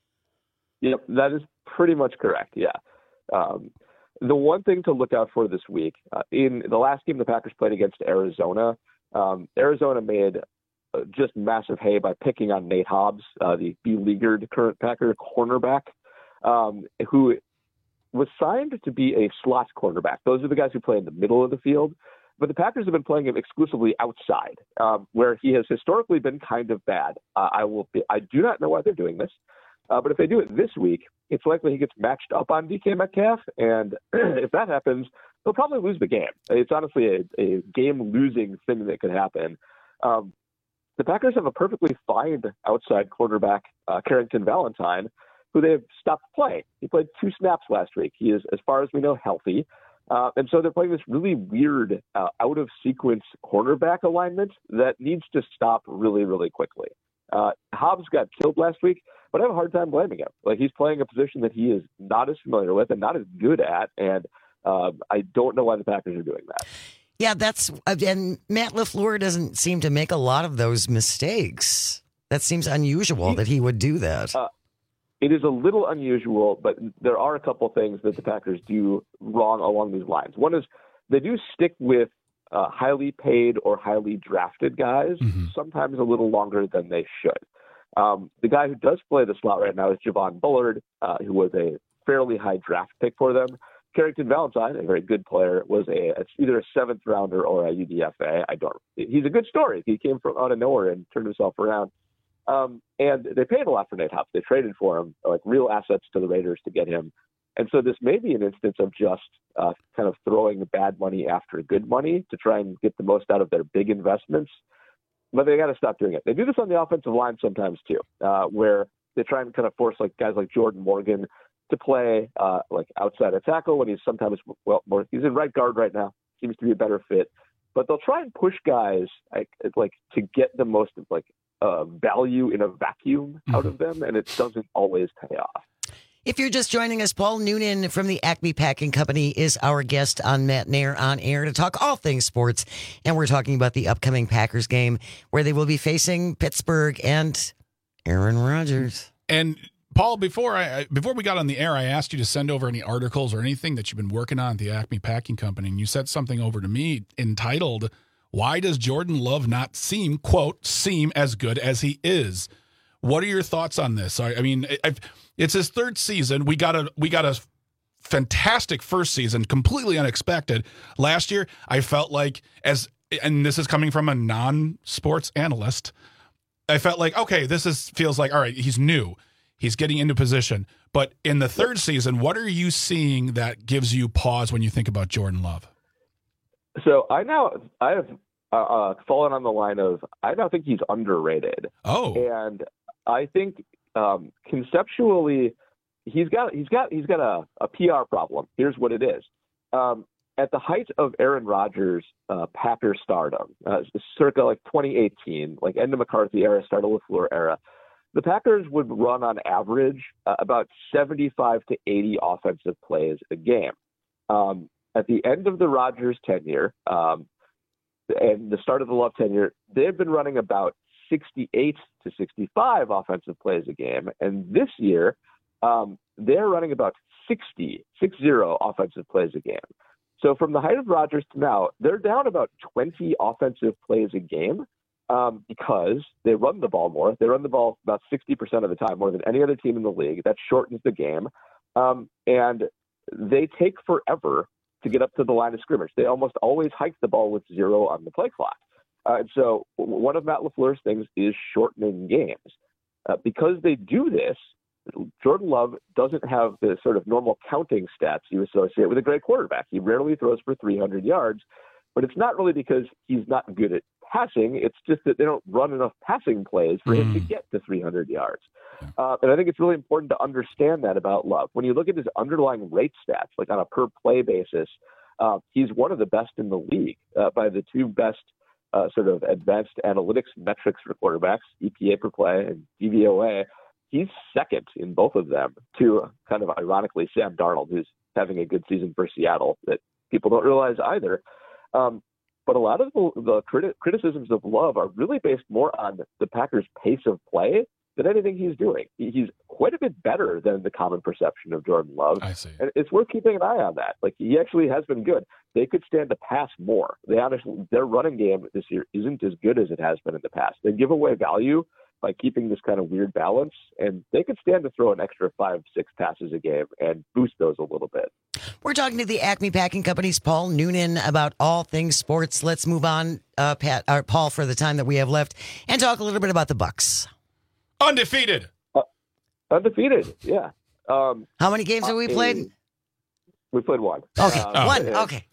Yep, that is pretty much correct. Yeah. Um, the one thing to look out for this week, uh, in the last game the Packers played against Arizona, um, Arizona made uh, just massive hay by picking on Nate Hobbs, uh, the beleaguered current Packer cornerback, um, who was signed to be a slot cornerback. Those are the guys who play in the middle of the field. But the Packers have been playing him exclusively outside, um, where he has historically been kind of bad. Uh, I will. Be, I do not know why they're doing this, uh, but if they do it this week, it's likely he gets matched up on D K Metcalf, and if that happens, they'll probably lose the game. It's honestly a, a game-losing thing that could happen. Um, the Packers have a perfectly fine outside quarterback, uh, Carrington Valentine, who they have stopped playing. He played two snaps last week. He is, as far as we know, healthy. Uh, and so they're playing this really weird uh, out-of-sequence cornerback alignment that needs to stop really, really quickly. Uh, Hobbs got killed last week, but I have a hard time blaming him. Like, he's playing a position that he is not as familiar with and not as good at, and uh, I don't know why the Packers are doing that. Yeah, that's and Matt LaFleur doesn't seem to make a lot of those mistakes. That seems unusual he, that he would do that. Uh, It is a little unusual, but there are a couple things that the Packers do wrong along these lines. One is they do stick with uh, highly paid or highly drafted guys, mm-hmm. sometimes a little longer than they should. Um, the guy who does play the slot right now is Javon Bullard, uh, who was a fairly high draft pick for them. Carrington Valentine, a very good player, was a it's either a seventh rounder or a U D F A. I don't. He's a good story. He came from out of nowhere and turned himself around. Um, and they paid a lot for Nate Hobbs. They traded for him, like real assets to the Raiders to get him. And so this may be an instance of just uh, kind of throwing bad money after good money to try and get the most out of their big investments. But they got to stop doing it. They do this on the offensive line sometimes too, uh, where they try and kind of force like guys like Jordan Morgan to play uh, like outside a tackle when he's sometimes, well, more, he's in right guard right now, seems to be a better fit. But they'll try and push guys like, like to get the most like uh, value in a vacuum mm-hmm. out of them, and it doesn't always pay off. If you're just joining us, Paul Noonan from the Acme Packing Company is our guest on Matt Nair on Air to talk all things sports. And we're talking about the upcoming Packers game where they will be facing Pittsburgh and Aaron Rodgers. And Paul, before I before we got on the air, I asked you to send over any articles or anything that you've been working on at the Acme Packing Company. And you sent something over to me entitled, "Why Does Jordan Love Not Seem, quote, seem as good as he is?" What are your thoughts on this? I, I mean, I've, it's his third season. We got a we got a fantastic first season, completely unexpected. Last year, I felt like, as and this is coming from a non-sports analyst, I felt like, okay, this is feels like, all right, he's new. He's getting into position. But in the third season, what are you seeing that gives you pause when you think about Jordan Love? So I now I have uh, uh, fallen on the line of I now think he's underrated. Oh, and I think um, conceptually he's got he's got he's got a, a P R problem. Here's what it is. Um, at the height of Aaron Rodgers' uh, Packer stardom, uh, circa like twenty eighteen, like end of McCarthy era, start of LaFleur era, the Packers would run on average uh, about seventy-five to eighty offensive plays a game. Um, at the end of the Rodgers tenure um, and the start of the Love tenure, they've been running about sixty-eight to sixty-five offensive plays a game. And this year, um, they're running about sixty, six zero offensive plays a game. So from the height of Rodgers to now, they're down about twenty offensive plays a game um, because they run the ball more. They run the ball about sixty percent of the time, more than any other team in the league. That shortens the game. Um, and they take forever to get up to the line of scrimmage. They almost always hike the ball with zero on the play clock. Uh, and so one of Matt LaFleur's things is shortening games. Uh, because they do this, Jordan Love doesn't have the sort of normal counting stats you associate with a great quarterback. He rarely throws for three hundred yards. but it's not really because he's not good at passing. It's just that they don't run enough passing plays for him to get to three hundred yards. Uh, and I think it's really important to understand that about Love. When you look at his underlying rate stats, like on a per play basis, uh, he's one of the best in the league uh, by the two best uh, sort of advanced analytics metrics for quarterbacks, E P A per play and D V O A. He's second in both of them to kind of ironically Sam Darnold, who's having a good season for Seattle that people don't realize either. Um, but a lot of the, the criti- criticisms of Love are really based more on the Packers' pace of play than anything he's doing. He, he's quite a bit better than the common perception of Jordan Love. I see. And it's worth keeping an eye on that. Like, he actually has been good. They could stand to pass more. They honestly, their running game this year isn't as good as it has been in the past. They give away value by keeping this kind of weird balance, and they could stand to throw an extra five, six passes a game and boost those a little bit. We're talking to the Acme Packing Company's Paul Noonan about all things sports. Let's move on, uh, Pat, or Paul, for the time that we have left, and talk a little bit about the Bucs. Undefeated. Uh, undefeated, yeah. Um, How many games have we played? We played one. Okay, um, one. Okay.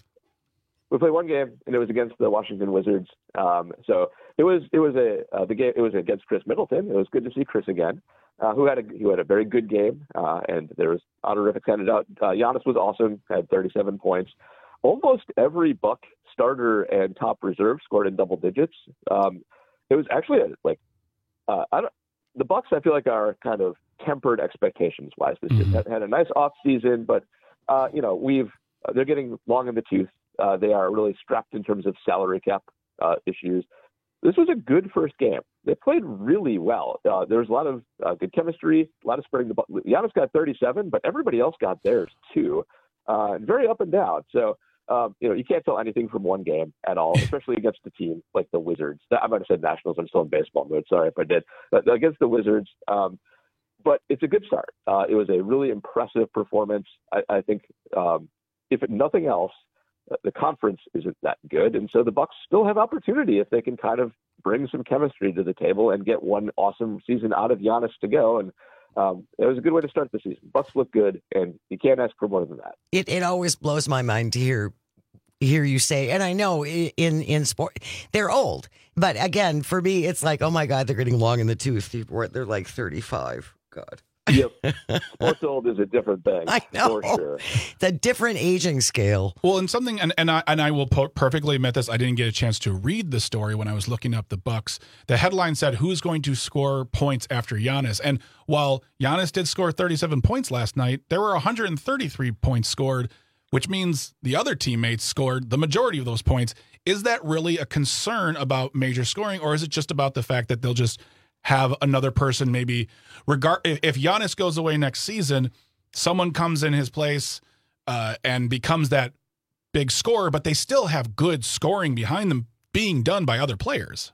We played one game, and it was against the Washington Wizards. Um, so it was it was a uh, the game. It was against Chris Middleton. It was good to see Chris again, uh, who had a who had a very good game, uh, and there was honorifics handed out. Uh, Giannis was awesome, had thirty-seven points. Almost every Buck starter and top reserve scored in double digits. Um, it was actually a, like uh, I don't. The Bucks, I feel like, are kind of tempered expectations wise this year. Mm-hmm. Had a nice off season, but uh, you know we've they're getting long in the tooth. Uh, they are really strapped in terms of salary cap uh, issues. This was a good first game. They played really well. Uh, there was a lot of uh, good chemistry, a lot of spreading the ball. Giannis got thirty-seven, but everybody else got theirs too. Uh, very up and down. So, um, you know, you can't tell anything from one game at all, especially against a team like the Wizards. I might have said Nationals. I'm still in baseball mode. Sorry if I did. But against the Wizards, um, but it's a good start. Uh, it was a really impressive performance. I, I think um, if nothing else, the conference isn't that good, and so the Bucks still have opportunity if they can kind of bring some chemistry to the table and get one awesome season out of Giannis to go. And um, it was a good way to start the season. Bucks look good, and you can't ask for more than that. It it always blows my mind to hear hear you say, and I know in in sport they're old, but again, for me, it's like, oh my God, they're getting long in the tooth. They're like thirty-five. God. Yep. Sports old is a different thing. I know. For sure. It's a different aging scale. Well, and something, and, and I and I will po- perfectly admit this. I didn't get a chance to read the story when I was looking up the Bucks. The headline said, "Who's going to score points after Giannis?" And while Giannis did score thirty-seven points last night, there were one hundred thirty-three points scored, which means the other teammates scored the majority of those points. Is that really a concern about major scoring, or is it just about the fact that they'll just have another person maybe regard if Giannis goes away next season, someone comes in his place uh, and becomes that big scorer, but they still have good scoring behind them being done by other players?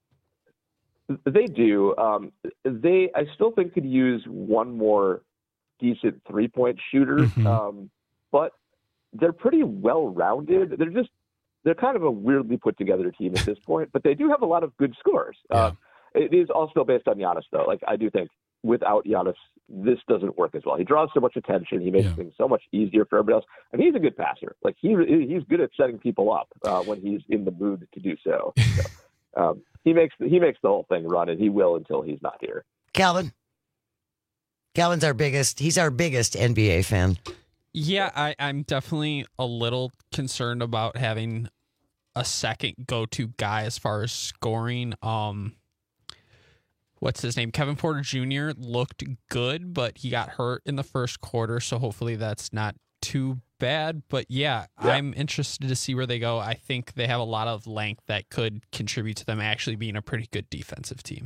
They do. Um, they, I still think, could use one more decent three-point shooter, mm-hmm. um, but they're pretty well-rounded. They're just they're kind of a weirdly put-together team at this point, but they do have a lot of good scores. Yeah. Uh, It is all still based on Giannis, though. Like, I do think without Giannis, this doesn't work as well. He draws so much attention. He makes yeah. things so much easier for everybody else. And he's a good passer. Like, he he's good at setting people up uh, when he's in the mood to do so. so um, he makes he makes the whole thing run, and he will until he's not here. Calvin. Calvin's our biggest. He's our biggest N B A fan. Yeah, I, I'm definitely a little concerned about having a second go-to guy as far as scoring. Um. What's his name? Kevin Porter Junior looked good, but he got hurt in the first quarter, so hopefully that's not too bad. But yeah, yeah, I'm interested to see where they go. I think they have a lot of length that could contribute to them actually being a pretty good defensive team.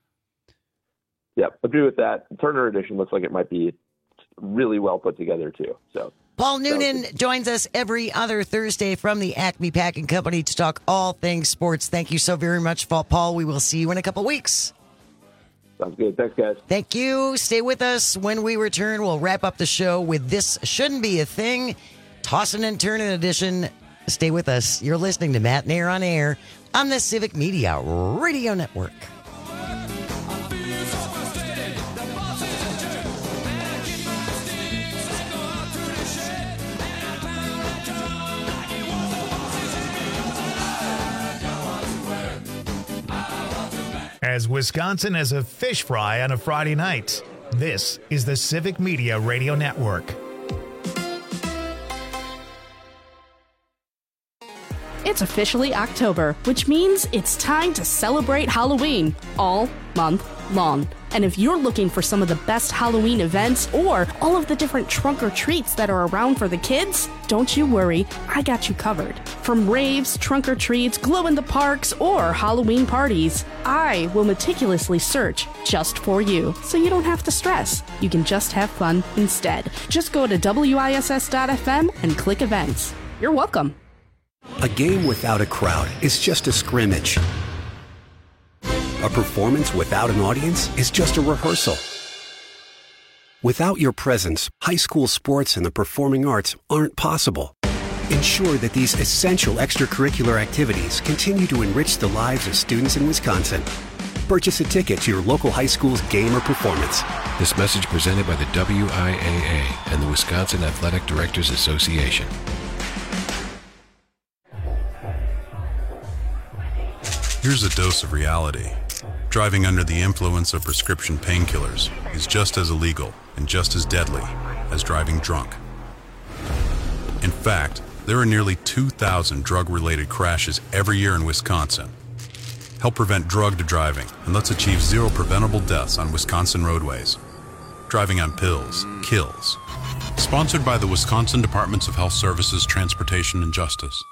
Yeah, agree with that. Turner edition looks like it might be really well put together too. So Paul Noonan joins us every other Thursday from the Acme Packing Company to talk all things sports. Thank you so very much, Paul. We will see you in a couple weeks. Sounds good. Thanks, guys. Thank you. Stay with us. When we return, we'll wrap up the show with This Shouldn't Be a Thing, Tossing and Turning edition. Stay with us. You're listening to Matt Nair on Air on the Civic Media Radio Network. as Wisconsin as a fish fry on a Friday night. This is the Civic Media Radio Network. It's officially October, which means it's time to celebrate Halloween all month long. And if you're looking for some of the best Halloween events or all of the different trunk or treats that are around for the kids, don't you worry, I got you covered. From raves, trunk or treats, glow in the parks, or Halloween parties, I will meticulously search just for you, so you don't have to stress. You can just have fun instead. Just go to W I S S dot F M and click events. You're welcome. A game without a crowd is just a scrimmage. A performance without an audience is just a rehearsal. Without your presence, high school sports and the performing arts aren't possible. Ensure that these essential extracurricular activities continue to enrich the lives of students in Wisconsin. Purchase a ticket to your local high school's game or performance. This message presented by the W I A A and the Wisconsin Athletic Directors Association. Here's a dose of reality. Driving under the influence of prescription painkillers is just as illegal and just as deadly as driving drunk. In fact, there are nearly two thousand drug-related crashes every year in Wisconsin. Help prevent drugged driving, and let's achieve zero preventable deaths on Wisconsin roadways. Driving on pills kills. Sponsored by the Wisconsin Departments of Health Services, Transportation, and Justice.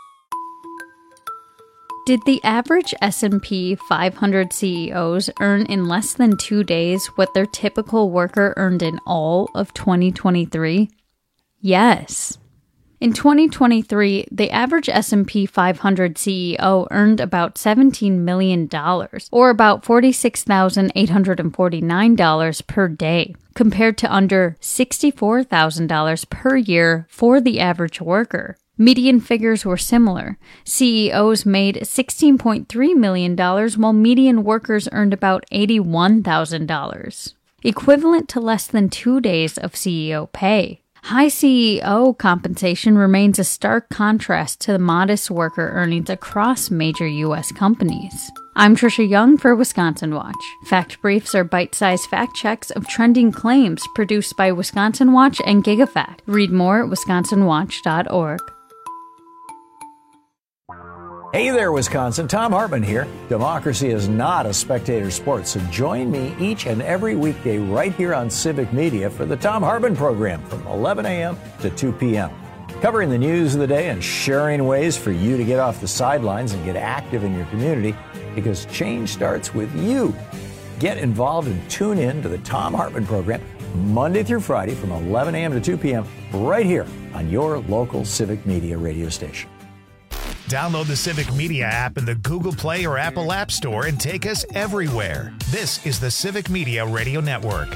Did the average S and P five hundred C E Os earn in less than two days what their typical worker earned in all of twenty twenty-three? Yes. In twenty twenty-three, the average S and P five hundred C E O earned about seventeen million dollars, or about forty-six thousand eight hundred forty-nine dollars per day, compared to under sixty-four thousand dollars per year for the average worker. Median figures were similar. C E Os made sixteen point three million dollars, while median workers earned about eighty-one thousand dollars, equivalent to less than two days of C E O pay. High C E O compensation remains a stark contrast to the modest worker earnings across major U S companies. I'm Trisha Young for Wisconsin Watch. Fact Briefs are bite-sized fact checks of trending claims produced by Wisconsin Watch and GigaFact. Read more at wisconsin watch dot org. Hey there, Wisconsin. Tom Hartman here. Democracy is not a spectator sport, so join me each and every weekday right here on Civic Media for the Tom Hartman program from eleven a.m. to two p.m. Covering the news of the day and sharing ways for you to get off the sidelines and get active in your community, because change starts with you. Get involved and tune in to the Tom Hartman program Monday through Friday from eleven a.m. to two p.m. right here on your local Civic Media radio station. Download the Civic Media app in the Google Play or Apple App Store and take us everywhere. This is the Civic Media Radio Network.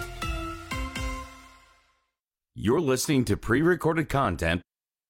You're listening to pre-recorded content.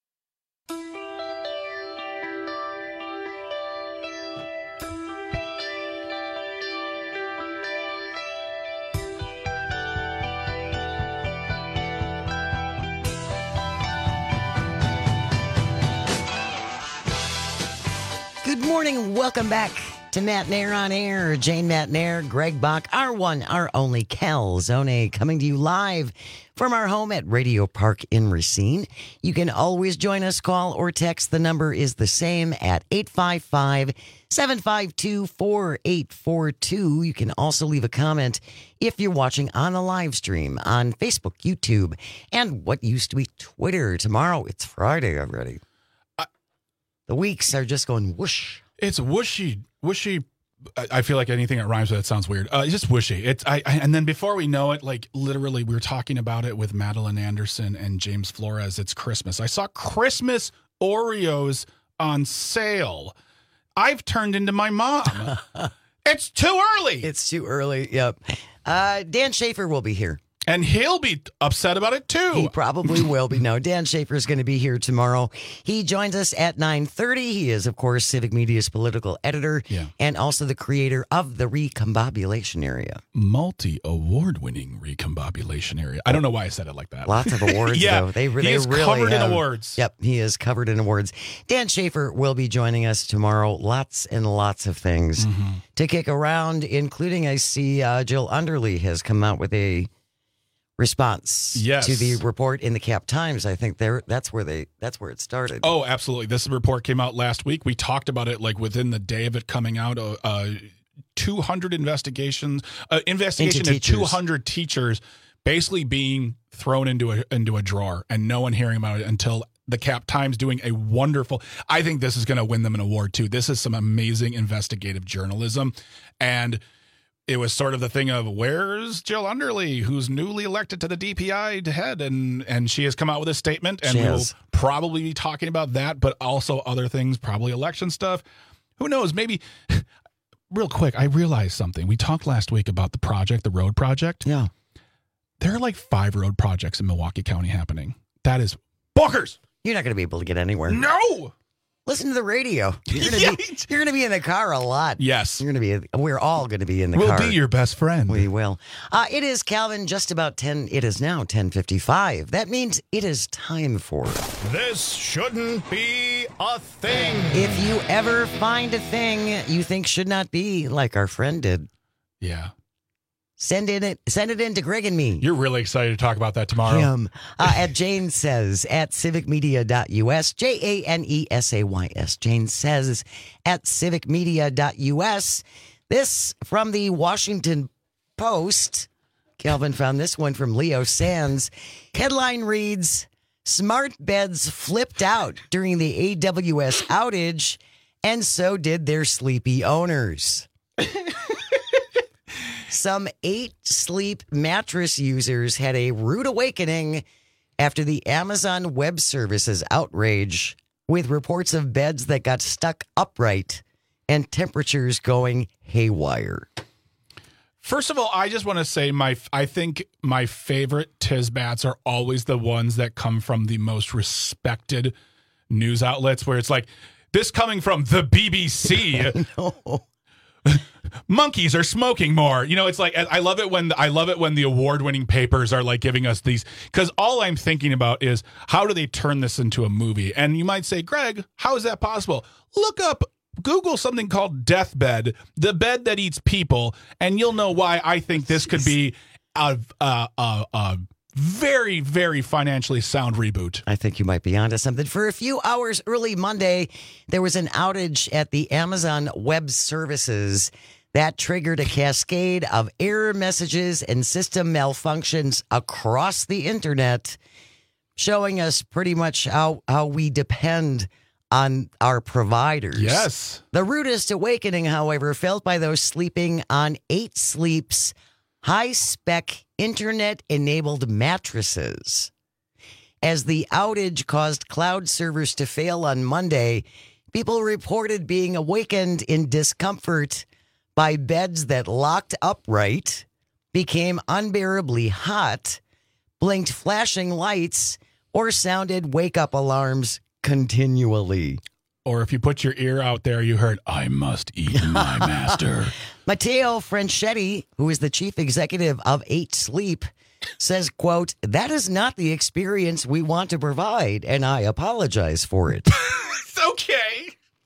Good morning and welcome back to Matt Nair on Air. Jane Matt Nair, Greg Bach, our one, our only Calzone, coming to you live from our home at Radio Park in Racine. You can always join us, call or text. The number is the same at eight five five, seven five two, four eight four two. You can also leave a comment if you're watching on the live stream on Facebook, YouTube, and what used to be Twitter. Tomorrow, it's Friday already. The weeks are just going whoosh. It's whooshy, whooshy. I I feel like anything that rhymes with it sounds weird. Uh, it's just whooshy. It's I, I and then before we know it, like literally, we were talking about it with Madeline Anderson and James Flores. It's Christmas. I saw Christmas Oreos on sale. I've turned into my mom. It's too early. It's too early. Yep. Uh, Dan Schaefer will be here And he'll be upset about it, too. He probably will be. No, Dan Schaefer is going to be here tomorrow. He joins us at nine thirty. He is, of course, Civic Media's political editor yeah. and also the creator of the Recombobulation Area. Multi-award-winning Recombobulation Area. I don't know why I said it like that. Lots of awards, yeah, though. They, he they is really covered have, in awards. Yep, he is covered in awards. Dan Schaefer will be joining us tomorrow. Lots and lots of things mm-hmm. to kick around, including I see uh, Jill Underly has come out with a response yes. to the report in the Cap Times. I think there that's where they that's where it started. Oh, absolutely. This report came out last week. We talked about it like within the day of it coming out. Uh, uh, two hundred investigations, uh, investigation of two hundred teachers basically being thrown into a into a drawer and no one hearing about it until the Cap Times doing a wonderful. I think this is going to win them an award too. This is some amazing investigative journalism, and it was sort of the thing of where's Jill Underly, who's newly elected to the D P I head, and and she has come out with a statement, and she we'll has. probably be talking about that, but also other things, probably election stuff. Who knows? Maybe. Real quick, I realized something. We talked last week about the project, the road project. Yeah, there are like five road projects in Milwaukee County happening. That is bonkers. You're not going to be able to get anywhere. No. Listen to the radio. You're going to be, you're going to be in the car a lot. Yes. You're going to be, we're all going to be in the we'll car. We'll be your best friend. We will. Uh, it is, Calvin, just about ten. It is now ten fifty-five. That means it is time for... This shouldn't be a thing. If you ever find a thing you think should not be, like our friend did. Yeah. Send in it. Send it in to Greg and me. You're really excited to talk about that tomorrow. Him. Uh, at Jane Says at civic media dot U S. J A N E S A Y S. Jane Says at civic media dot U S. This from the Washington Post. Calvin found this one from Leo Sands. Headline reads, Smart beds flipped out during the A W S outage, and so did their sleepy owners. Some eight sleep mattress users had a rude awakening after the Amazon Web Services outrage, with reports of beds that got stuck upright and temperatures going haywire. First of all, I just want to say my I think my favorite Tizbats are always the ones that come from the most respected news outlets, where it's like, this coming from the B B C. No. Monkeys are smoking more. You know, it's like, I love it when I love it when the award-winning papers are like giving us these, because all I'm thinking about is how do they turn this into a movie? And you might say, Greg, how is that possible? Look up, Google something called Deathbed, the bed that eats people, and you'll know why I think this could be a, a, a, a very, very financially sound reboot. I think you might be onto something. For a few hours early Monday, there was an outage at the Amazon Web Services that triggered a cascade of error messages and system malfunctions across the internet, showing us pretty much how, how we depend on our providers. Yes. The rudest awakening, however, felt by those sleeping on eight Sleep's high-spec internet-enabled mattresses. As the outage caused cloud servers to fail on Monday, people reported being awakened in discomfort by beds that locked upright, became unbearably hot, blinked flashing lights, or sounded wake-up alarms continually. Or if you put your ear out there, you heard, I must eat my master. Matteo Franchetti, who is the chief executive of eight Sleep, says, quote, that is not the experience we want to provide, and I apologize for it. It's okay.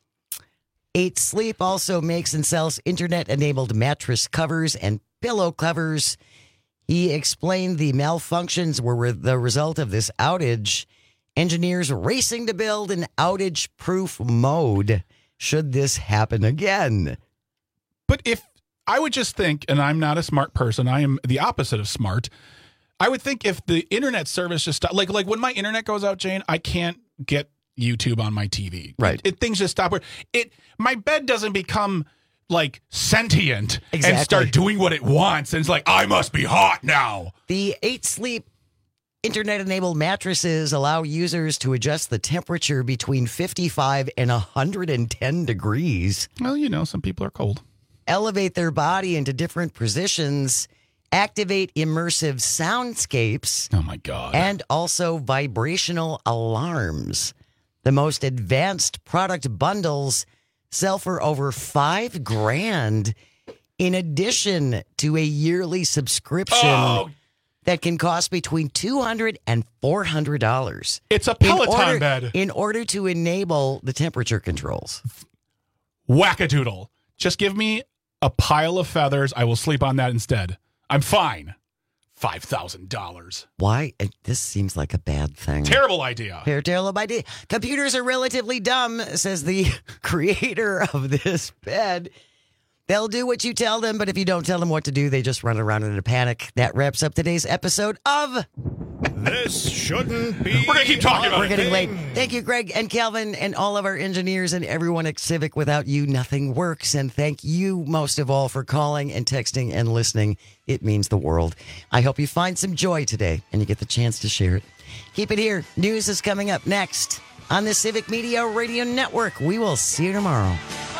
eight Sleep also makes and sells internet-enabled mattress covers and pillow covers. He explained the malfunctions were the result of this outage. Engineers racing to build an outage-proof mode should this happen again. But if I would just think, and I'm not a smart person, I am the opposite of smart. I would think if the internet service just stopped, like like when my internet goes out, Jane, I can't get YouTube on my T V. Right. It, it things just stop. Where it my bed doesn't become like sentient exactly. and start doing what it wants, and it's like, I must be hot now. The eight Sleep internet-enabled mattresses allow users to adjust the temperature between fifty-five and one hundred ten degrees. Well, you know, some people are cold. Elevate their body into different positions activate immersive soundscapes. Oh, my God. And also vibrational alarms. The most advanced product bundles sell for over five grand in addition to a yearly subscription Oh. that can cost between two hundred dollars and four hundred dollars. It's a Peloton in order, bed. In order to enable the temperature controls. Wackadoodle. Just give me a pile of feathers. I will sleep on that instead. I'm fine. five thousand dollars. Why? This seems like a bad thing. Terrible idea. Ter- Terrible idea. Computers are relatively dumb, says the creator of this bed. They'll do what you tell them, but if you don't tell them what to do, they just run around in a panic. That wraps up today's episode of... This shouldn't be... We're going to keep talking about We're it. getting late. Thank you, Greg and Calvin and all of our engineers and everyone at Civic. Without you, nothing works. And thank you most of all for calling and texting and listening. It means the world. I hope you find some joy today and you get the chance to share it. Keep it here. News is coming up next on the Civic Media Radio Network. We will see you tomorrow.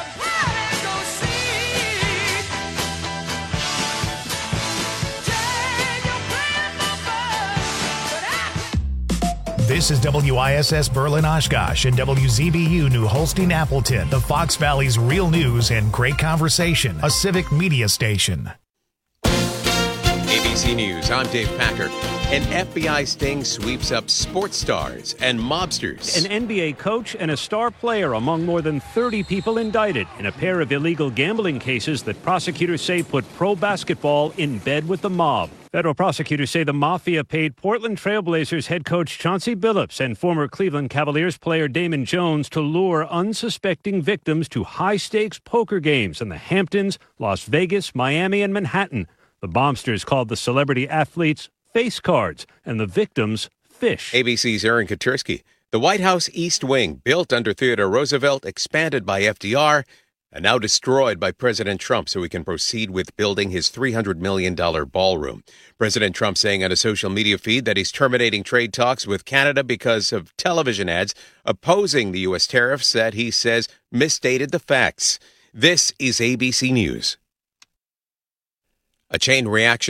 This is W I S S Berlin Oshkosh and W Z B U New Holstein Appleton, the Fox Valley's real news and great conversation, a civic media station. A B C News, I'm Dave Packer. An F B I sting sweeps up sports stars and mobsters. An N B A coach and a star player among more than thirty people indicted in a pair of illegal gambling cases that prosecutors say put pro basketball in bed with the mob. Federal prosecutors say the Mafia paid Portland Trailblazers head coach Chauncey Billups and former Cleveland Cavaliers player Damon Jones to lure unsuspecting victims to high-stakes poker games in the Hamptons, Las Vegas, Miami, and Manhattan. The Bombsters called the celebrity athletes face cards and the victims fish. A B C's Aaron Katursky. The White House East Wing, built under Theodore Roosevelt, expanded by F D R, and now destroyed by President Trump so he can proceed with building his three hundred million dollars ballroom. President Trump saying on a social media feed that he's terminating trade talks with Canada because of television ads opposing the U S tariffs that he says misstated the facts. This is A B C News. A chain reaction